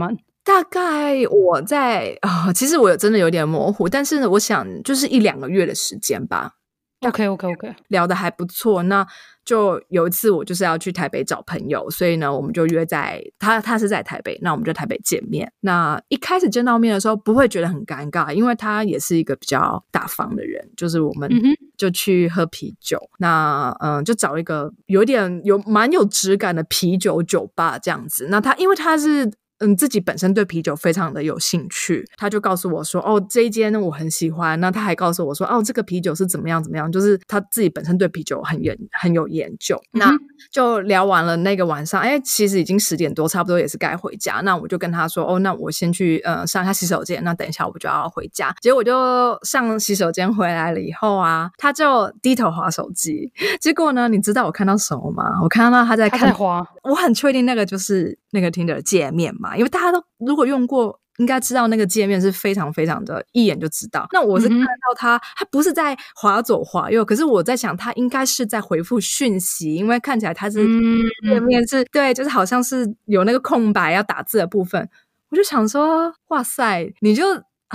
大概我在其实我真的有点模糊，但是呢我想就是1-2个月的时间吧。 OK， 聊得还不错。那就有一次我就是要去台北找朋友，所以呢我们就约在他是在台北，那我们就台北见面。那一开始见到面的时候不会觉得很尴尬，因为他也是一个比较大方的人，就是我们就去喝啤酒。那就找一个蛮有质感的啤酒酒吧这样子。那因为他是自己本身对啤酒非常的有兴趣，他就告诉我说这一间呢我很喜欢。那他还告诉我说这个啤酒是怎么样怎么样，就是他自己本身对啤酒很有研究。那就聊完了那个晚上，其实已经10点多，差不多也是该回家。那我就跟他说那我先去上一下洗手间，那等一下我就要回家。结果我就上洗手间回来了以后啊，他就低头滑手机。结果呢你知道我看到什么吗？我看到他在滑。 我很确定那个就是那个 Tinder 界面嘛，因为大家都如果用过应该知道那个界面是非常非常的一眼就知道。那我是看到他不是在滑左滑右，可是我在想他应该是在回复讯息，因为看起来他是界面是对，就是好像是有那个空白要打字的部分。我就想说哇塞，你就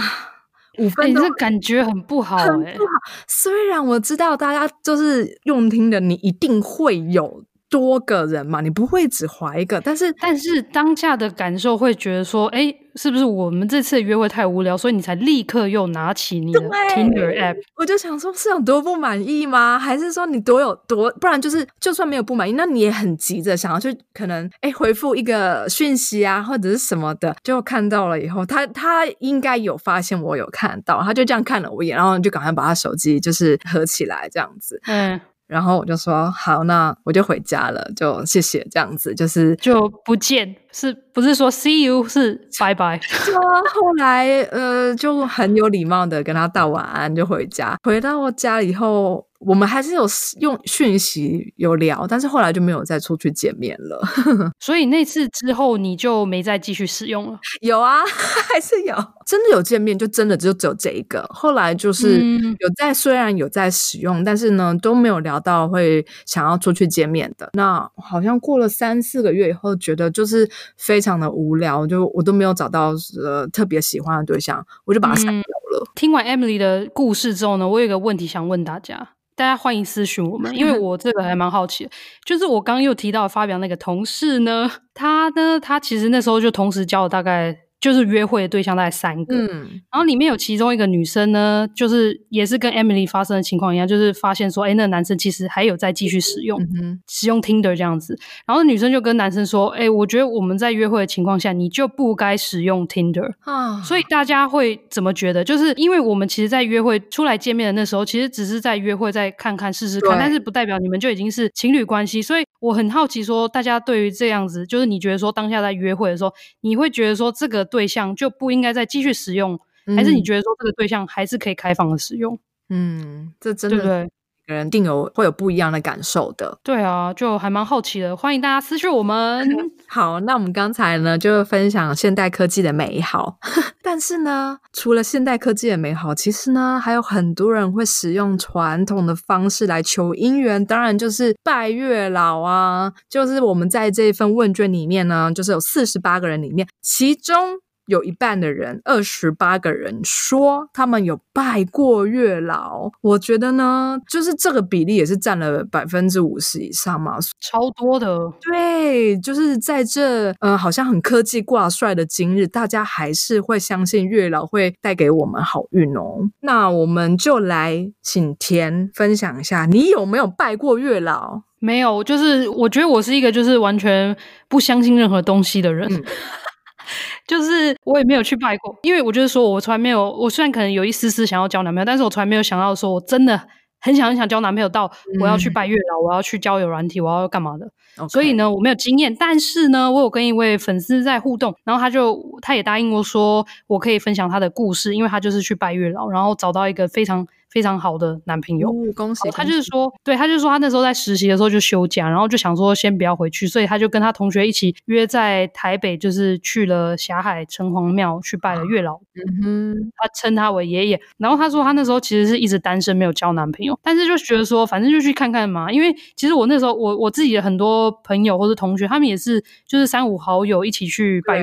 5分钟， 这感觉很不好很不好。虽然我知道大家就是用听的，你一定会有多个人嘛，你不会只滑一个，但是当下的感受会觉得说是不是我们这次的约会太无聊，所以你才立刻又拿起你的 Tinder app？ 我就想说是有多不满意吗？还是说你多不然就是就算没有不满意，那你也很急着想要去可能回复一个讯息啊或者是什么的。就看到了以后，他应该有发现我有看到，他就这样看了我一眼，然后就赶快把他手机就是合起来这样子。然后我就说好，那我就回家了，就谢谢这样子， 就不见，是不是说 see you， 是拜拜。 就后来就很有礼貌的跟他道晚安就回家。回到家以后我们还是有用讯息有聊，但是后来就没有再出去见面了。 所以那次之后你就没再继续使用了？ 有啊，还是有，真的有见面，就真的就只有这一个。后来就是虽然有在使用，但是呢都没有聊到会想要出去见面的。那好像过了3-4个月以后，觉得就是非常的无聊，就我都没有找到特别喜欢的对象，我就把它删掉了。 听完 Emily 的故事之后呢，我有一个问题想问大家欢迎私讯我们，因为我这个还蛮好奇的。就是我刚刚又提到发表那个同事呢，他其实那时候就同时交了大概就是约会的对象大概3个，然后里面有其中一个女生呢，就是也是跟 Emily 发生的情况一样，就是发现说那个男生其实还有在继续使用Tinder 这样子。然后女生就跟男生说我觉得我们在约会的情况下你就不该使用 Tinder 所以大家会怎么觉得？就是因为我们其实在约会出来见面的那时候，其实只是在约会再看看试试看，但是不代表你们就已经是情侣关系。所以我很好奇说大家对于这样子，就是你觉得说当下在约会的时候，你会觉得说这个对象就不应该再继续使用，还是你觉得说这个对象还是可以开放的使用？ 这真的对不对？每个人定会有不一样的感受的。 对啊，就还蛮好奇的，欢迎大家私讯我们。 好，那我们刚才呢就分享现代科技的美好但是呢除了现代科技的美好，其实呢还有很多人会使用传统的方式来求姻缘，当然就是拜月老啊。就是我们在这份问卷里面呢，就是有48个人里面，其中有一半的人28个人说他们有拜过月老。我觉得呢就是这个比例也是占了50%以上嘛， 超多的。 对，就是在这好像很科技挂帅的今日，大家还是会相信月老会带给我们好运哦。那我们就来请田分享一下，你有没有拜过月老？ 没有，就是我觉得我是一个就是完全不相信任何东西的人就是我也没有去拜过，因为我就是说我从来没有，我虽然可能有一丝丝想要交男朋友，但是我从来没有想到说我真的很想交男朋友到我要去拜月老，我要去交友软体，我要干嘛的所以呢我没有经验。但是呢我有跟一位粉丝在互动，然后他也答应我说我可以分享他的故事，因为他就是去拜月老，然后找到一个非常非常好的男朋友恭喜。 他就是说他就是说他那时候在实习的时候就休假，然后就想说先不要回去，所以他就跟他同学一起约在台北，就是去了霞海城隍庙去拜了月老他称他为爷爷。然后他说他那时候其实是一直单身没有交男朋友，但是就觉得说反正就去看看嘛，因为其实我那时候我自己的很多朋友或是同学，他们也是就是3-5好友一起去拜月老，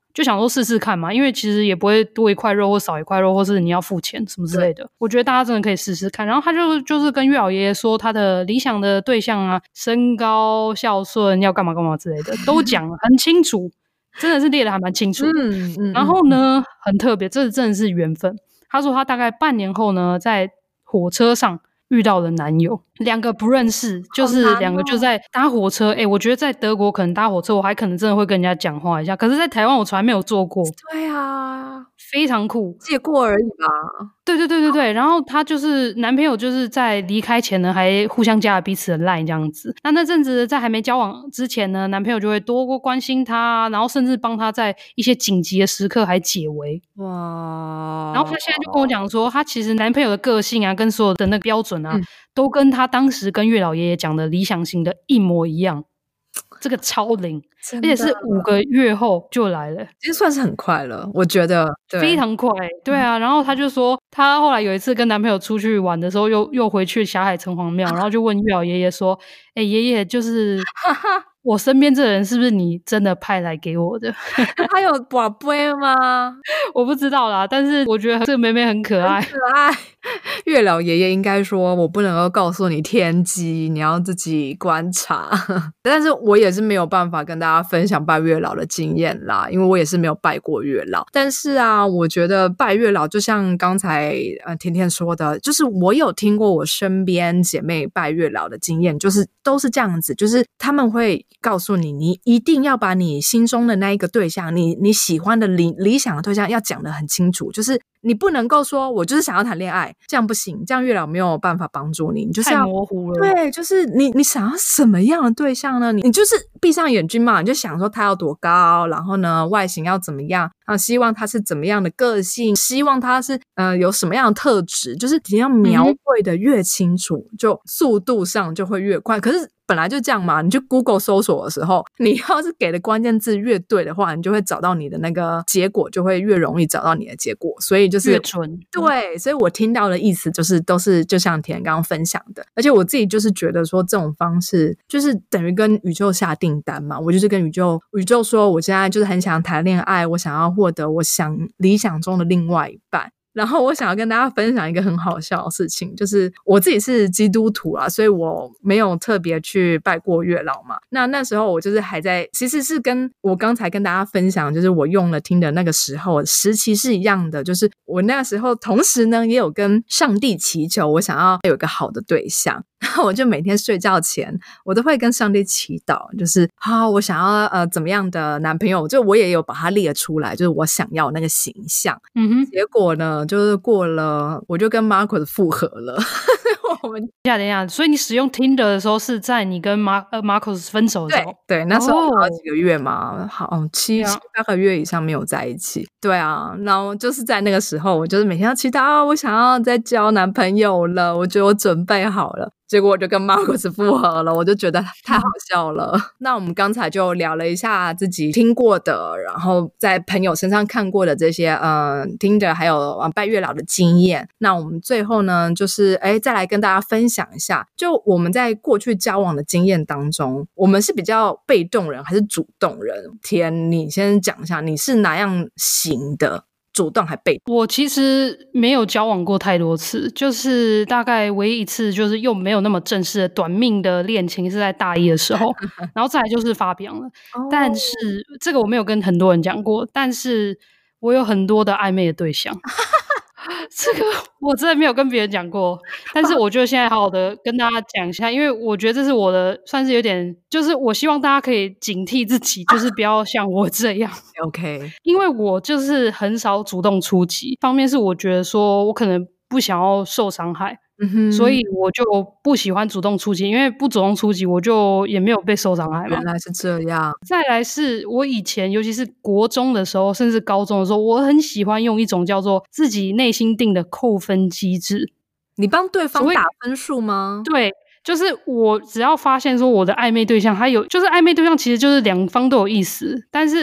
就想说试试看嘛，因为其实也不会多一块肉或少一块肉，或是你要付钱什么之类的。我觉得大家真的可以试试看。然后他就是跟月老爷爷说他的理想的对象啊，身高、孝顺，要干嘛干嘛之类的，都讲了很清楚，真的是列得还蛮清楚的。然后呢，很特别，这真的是缘分。他说他大概半年后呢，在火车上遇到了男友，2个不认识，就是2个就在搭火车。我觉得在德国可能搭火车我还可能真的会跟人家讲话一下，可是在台湾我从来没有坐过。 对啊， 非常酷， 借过而已吧。 对，然后他就是男朋友，就是在离开前呢，还互相加了彼此的 LINE 这样子。那阵子在还没交往之前呢，男朋友就会多关心他，然后甚至帮他在一些紧急的时刻还解围。哇！然后他现在就跟我讲说，他其实男朋友的个性啊，跟所有的那个标准啊，都跟他当时跟月老爷爷讲的理想型的一模一样。这个超灵，而且是5个月后就来了， 其实算是很快了，我觉得非常快。对啊，然后他就说，他后来有一次跟男朋友出去玩的时候，又回去霞海城隍庙，然后就问月老爷爷说：“爷爷，就是我身边这人是不是你真的派来给我的？” 他有宝贝吗？ 我不知道啦，但是我觉得这个妹妹很可爱， 很可爱。月老爷爷应该说，我不能够告诉你天机，你要自己观察。但是我也是没有办法跟大家分享拜月老的经验啦，因为我也是没有拜过月老。但是啊，我觉得拜月老就像刚才甜甜说的，就是我有听过我身边姐妹拜月老的经验，就是都是这样子，就是他们会告诉你，你一定要把你心中的那一个对象，你喜欢的理想的对象要讲得很清楚，就是你不能够说我就是想要谈恋爱，这样不行，这样月老没有办法帮助你，你就是要太模糊了。 对，就是你想要什么样的对象呢？你就是闭上眼睛嘛，你就想说他要多高，然后呢外形要怎么样，希望他是怎么样的个性，希望他是有什么样的特质，就是你要描绘的越清楚，就速度上就会越快。可是本来就这样嘛，你去 Google 搜索的时候，你要是给的关键字越对的话，你就会找到你的那个结果，就会越容易找到你的结果，所以就是越准。 对，所以我听到的意思就是都是就像田刚刚分享的，而且我自己就是觉得说这种方式就是等于跟宇宙下订单嘛，我就是跟宇宙说我现在就是很想谈恋爱，我想要获得我理想中的另外一半。然后我想要跟大家分享一个很好笑的事情，就是我自己是基督徒啊，所以我没有特别去拜过月老嘛。那时候我就是还在，其实是跟我刚才跟大家分享，就是我用了听的那个时期是一样的，就是我那时候同时呢也有跟上帝祈求，我想要有一个好的对象。然后我就每天睡觉前我都会跟上帝祈祷，就是我想要怎么样的男朋友，就我也有把它列出来，就是我想要那个形象。结果呢就是过了，我就跟 Marcus 复合了。我们等一下，所以你使用 Tinder 的时候是在你跟Marcus 分手的时候？ 对，那时候好几个月嘛，7、8个月以上没有在一起。对啊，然后就是在那个时候，我就是每天要祈祷我想要再交男朋友了，我觉得我准备好了。结果我就跟 Marcus 复合了，我就觉得太好笑了。那我们刚才就聊了一下自己听过的，然后在朋友身上看过的这些Tinder 还有拜月老的经验。那我们最后呢，就是再来跟大家分享一下，就我们在过去交往的经验当中，我们是比较被动人还是主动人？田，你先讲一下你是哪样型的？主动还被动？ 我其实没有交往过太多次，就是大概唯一一次就是又没有那么正式的短命的恋情是在大一的时候，然后再来就是发表了。但是这个我没有跟很多人讲过，但是我有很多的暧昧的对象。这个我真的没有跟别人讲过，但是我觉得现在好好的跟大家讲一下，因为我觉得这是我的算是有点，就是我希望大家可以警惕自己，就是不要像我这样。 OK， 因为我就是很少主动出击，方面是我觉得说我可能不想要受伤害，所以我就不喜欢主动出击，因为不主动出击我就也没有被受伤害嘛。 原来是这样。 再来是我以前尤其是国中的时候甚至高中的时候，我很喜欢用一种叫做自己内心定的扣分机制。 你帮对方打分数吗？ 对，就是我只要发现说我的暧昧对象他有，就是暧昧对象其实就是两方都有意思，但是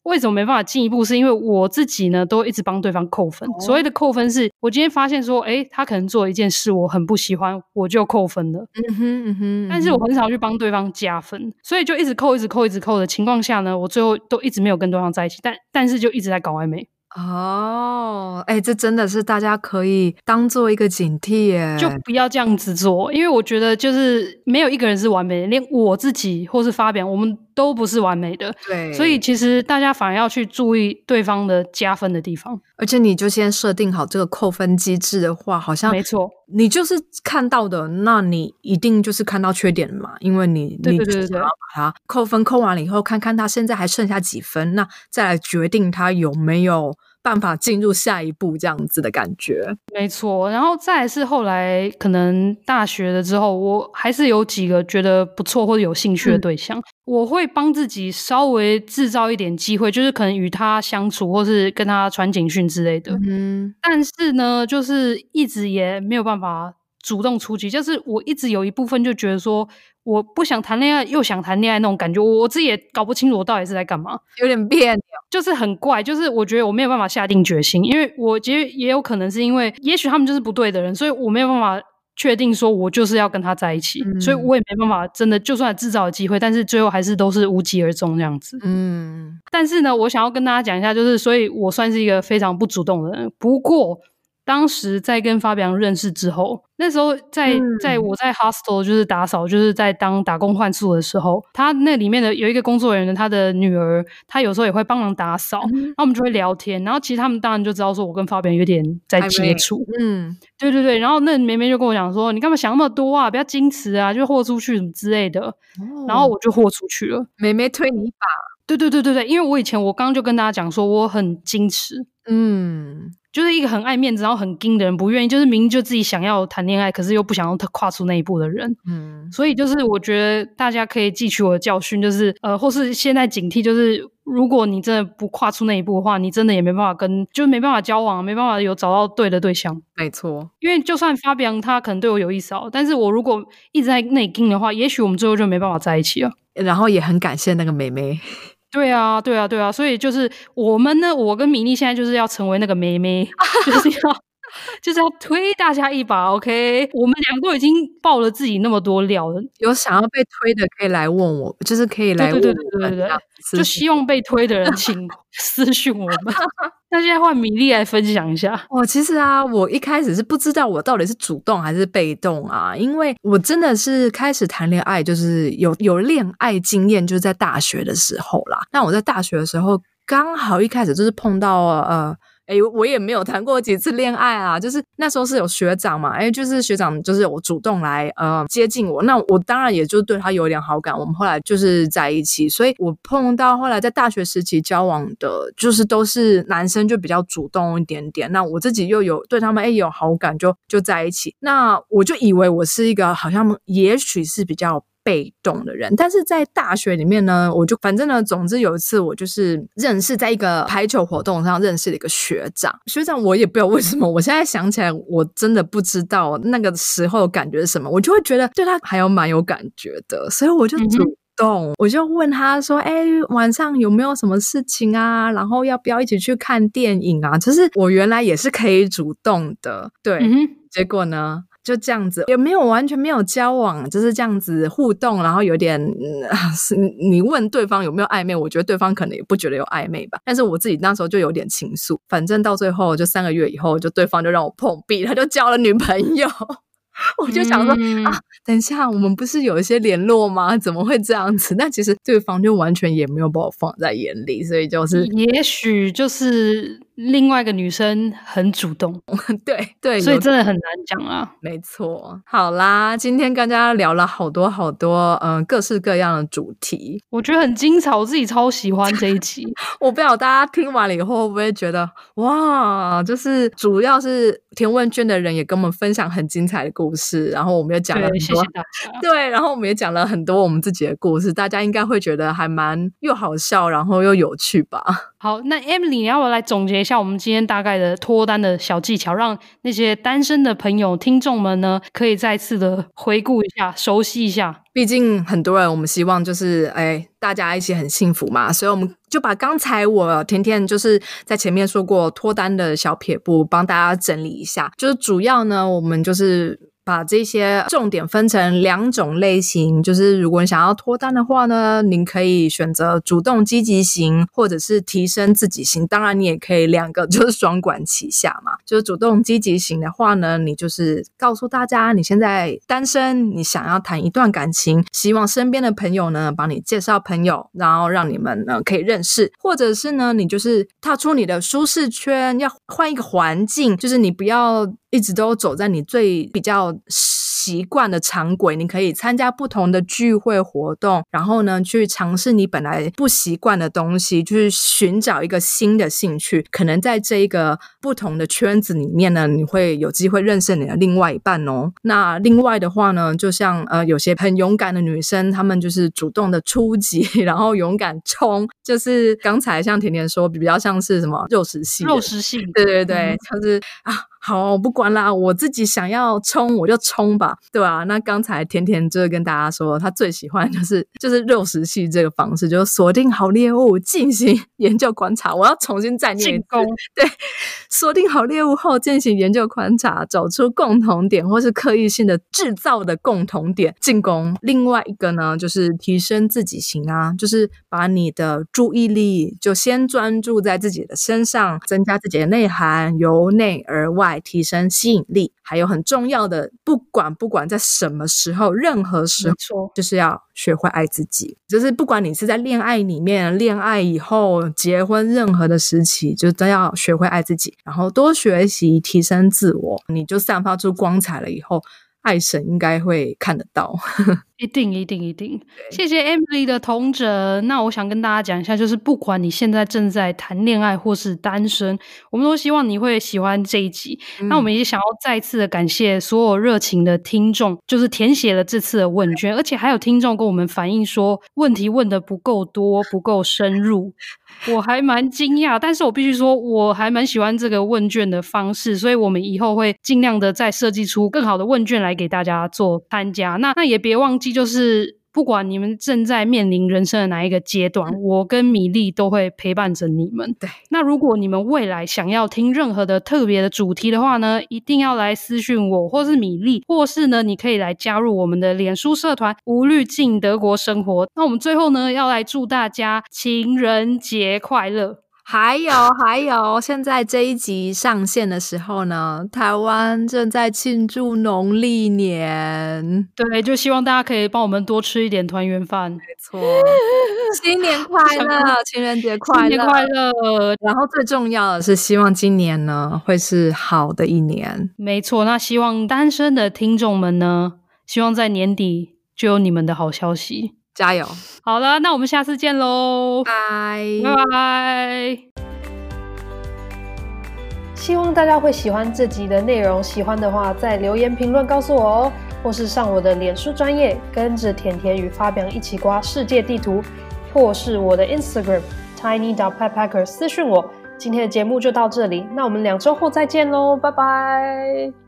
为什么没办法进一步，是因为我自己呢都一直帮对方扣分。所谓的扣分是我今天发现说他可能做了一件事我很不喜欢，我就扣分了。但是我很少去帮对方加分，所以就一直扣的情况下呢，我最后都一直没有跟对方在一起，但是就一直在搞暧昧。 这真的是大家可以当做一个警惕耶， 就不要这样子做，因为我觉得就是没有一个人是完美的，连我自己或是发表我们都不是完美的。 对， 所以其实大家反而要去注意对方的加分的地方。 而且你就先设定好这个扣分机制的话，好像没错， 你就是看到的，那你一定就是看到缺点嘛，因为你就是想要把它扣分，扣完了以后看看他现在还剩下几分，那再来决定他有没有办法进入下一步这样子的感觉。 没错，然后再来是后来可能大学了之后，我还是有几个觉得不错或者有兴趣的对象，我会帮自己稍微制造一点机会，就是可能与他相处或是跟他传简讯之类的。但是呢就是一直也没有办法主动出击，就是我一直有一部分就觉得说我不想谈恋爱又想谈恋爱那种感觉，我自己也搞不清楚我到底是在干嘛， 有点别扭， 就是很怪，就是我觉得我没有办法下定决心，因为我觉得也有可能是因为也许他们就是不对的人，所以我没有办法确定说我就是要跟他在一起，所以我也没办法真的就算制造了机会，但是最后还是都是无疾而终这样子。但是呢我想要跟大家讲一下，就是所以我算是一个非常不主动的人。不过当时在跟发表认识之后，那时候在我在 hostel 就是打扫，就是在当打工换宿的时候，他那里面的有一个工作人员，他的女儿，他有时候也会帮忙打扫，然后我们就会聊天，然后其实他们当然就知道说我跟发表有点在接触，对对对，然后那妹妹就跟我讲说，你干嘛想那么多啊，不要矜持啊，就豁出去什么之类的，然后我就豁出去了， 妹妹推你一把。 对对对对对，因为我以前我刚刚就跟大家讲说我很矜持，就是一个很爱面子然后很矜的人，不愿意就是明明就自己想要谈恋爱可是又不想要跨出那一步的人。所以就是我觉得大家可以汲取我的教训，就是或是现在警惕，就是如果你真的不跨出那一步的话，你真的也没办法就是没办法交往，没办法有找到对的对象。 没错， 因为就算发表他可能对我有意思但是我如果一直在那里矜的话，也许我们最后就没办法在一起了。 然后也很感谢那个妹妹。 对啊对啊对啊，所以就是我们呢，我跟米粒现在就是要成为那个妹妹就是要推大家一把 OK， 我们俩都已经爆了自己那么多料了， 有想要被推的可以来问我，就是可以来问我们， 对对对，就希望被推的人请私讯我们那现在换米粒来分享一下。 其实啊，我一开始是不知道我到底是主动还是被动啊，因为我真的是开始谈恋爱，就是有恋爱经验，就是在大学的时候啦。那我在大学的时候刚好一开始就是碰到我也没有谈过几次恋爱啊，就是那时候是有学长嘛，就是学长就是有主动来接近我，那我当然也就对他有点好感，我们后来就是在一起，所以我碰到后来在大学时期交往的就是都是男生，就比较主动一点点，那我自己又有对他们有好感，就在一起，那我就以为我是一个好像也许是比较被动的人，但是在大学里面呢，我就反正呢，总之有一次我就是认识在一个排球活动上认识了一个学长，我也不知道为什么，我现在想起来我真的不知道那个时候感觉是什么，我就会觉得对他还有蛮有感觉的，所以我就主动我就问他说晚上有没有什么事情啊，然后要不要一起去看电影啊，就是我原来也是可以主动的，对，结果呢就这样子，也没有完全没有交往，就是这样子互动，然后有点你问对方有没有暧昧，我觉得对方可能也不觉得有暧昧吧，但是我自己那时候就有点情愫，反正到最后就3个月以后，就对方就让我碰壁，他就交了女朋友我就想说等一下我们不是有一些联络吗？怎么会这样子？但其实对方就完全也没有把我放在眼里，所以就是也许就是另外一个女生很主动对对， 所以真的很难讲啊。 没错，好啦，今天跟大家聊了好多好多各式各样的主题， 我觉得很精彩，我自己超喜欢这一集我不知道大家听完了以后会不会觉得哇，就是主要是填问卷的人也跟我们分享很精彩的故事，然后我们也讲了很多， 谢谢大家。 对，然后我们也讲了很多我们自己的故事，大家应该会觉得还蛮又好笑然后又有趣吧。 好，那 Emily 你要不要来总结一下我们今天大概的脱单的小技巧，让那些单身的朋友听众们呢可以再次的回顾一下，熟悉一下。 毕竟很多人我们希望就是大家一起很幸福嘛，所以我们就把刚才我甜甜就是在前面说过脱单的小撇步帮大家整理一下，就是主要呢我们就是把这些重点分成2种类型，就是如果你想要脱单的话呢，您可以选择主动积极型或者是提升自己型，当然你也可以2个就是双管齐下嘛。就是主动积极型的话呢，你就是告诉大家你现在单身，你想要谈一段感情，希望身边的朋友呢帮你介绍朋友，然后让你们呢可以认识，或者是呢你就是踏出你的舒适圈，要换一个环境，就是你不要一直都走在你最比较习惯的常轨，你可以参加不同的聚会活动，然后呢去尝试你本来不习惯的东西，去寻找一个新的兴趣，可能在这一个不同的圈子里面呢，你会有机会认识你的另外一半哦。那另外的话呢，就像有些很勇敢的女生，她们就是主动的出击，然后勇敢冲，就是刚才像甜甜说比较像是什么肉食系，对对对，就是好不管啦，我自己想要冲我就冲吧，对吧？那刚才甜甜就跟大家说她最喜欢就是肉食系这个方式，就是锁定好猎物进行研究观察，我要重新再念一次，对，锁定好猎物后进行研究观察，找出共同点或是刻意性的制造的共同点进攻。另外一个呢就是提升自己型啊，就是把你的注意力就先专注在自己的身上，增加自己的内涵，由内而外提升吸引力。还有很重要的，不管在什么时候，任何时候就是要学会爱自己，就是不管你是在恋爱里面、恋爱以后、结婚任何的时期，就都要学会爱自己，然后多学习提升自我，你就散发出光彩了以后，爱神应该会看得到。 一定谢谢 Emily 的统整。那我想跟大家讲一下，就是不管你现在正在谈恋爱或是单身，我们都希望你会喜欢这一集。那我们也想要再次的感谢所有热情的听众，就是填写了这次的问卷，而且还有听众跟我们反映说问题问得不够多，不够深入，我还蛮惊讶，但是我必须说我还蛮喜欢这个问卷的方式，所以我们以后会尽量的再设计出更好的问卷来给大家做参加。那也别忘记，就是不管你们正在面临人生的哪一个阶段，我跟米粒都会陪伴着你们。 对， 那如果你们未来想要听任何的特别的主题的话呢，一定要来私讯我或是米粒，或是呢你可以来加入我们的脸书社团无滤镜德国生活。那我们最后呢要来祝大家情人节快乐。 还有现在这一集上线的时候呢，台湾正在庆祝农历年， 对，就希望大家可以帮我们多吃一点团圆饭。 没错。新年快乐，情人节快乐， 新年快乐。 然后最重要的是希望今年呢会是好的一年。 没错，那希望单身的听众们呢，希望在年底就有你们的好消息， 加油。 好了，那我们下次见咯， 拜拜。希望大家会喜欢这集的内容，喜欢的话在留言评论告诉我哦，或是上我的脸书专页，跟着甜甜与发表一起刮世界地图，或是我的 Instagram tiny.petpacker 私讯我。今天的节目就到这里，那我们2周后再见咯，拜拜。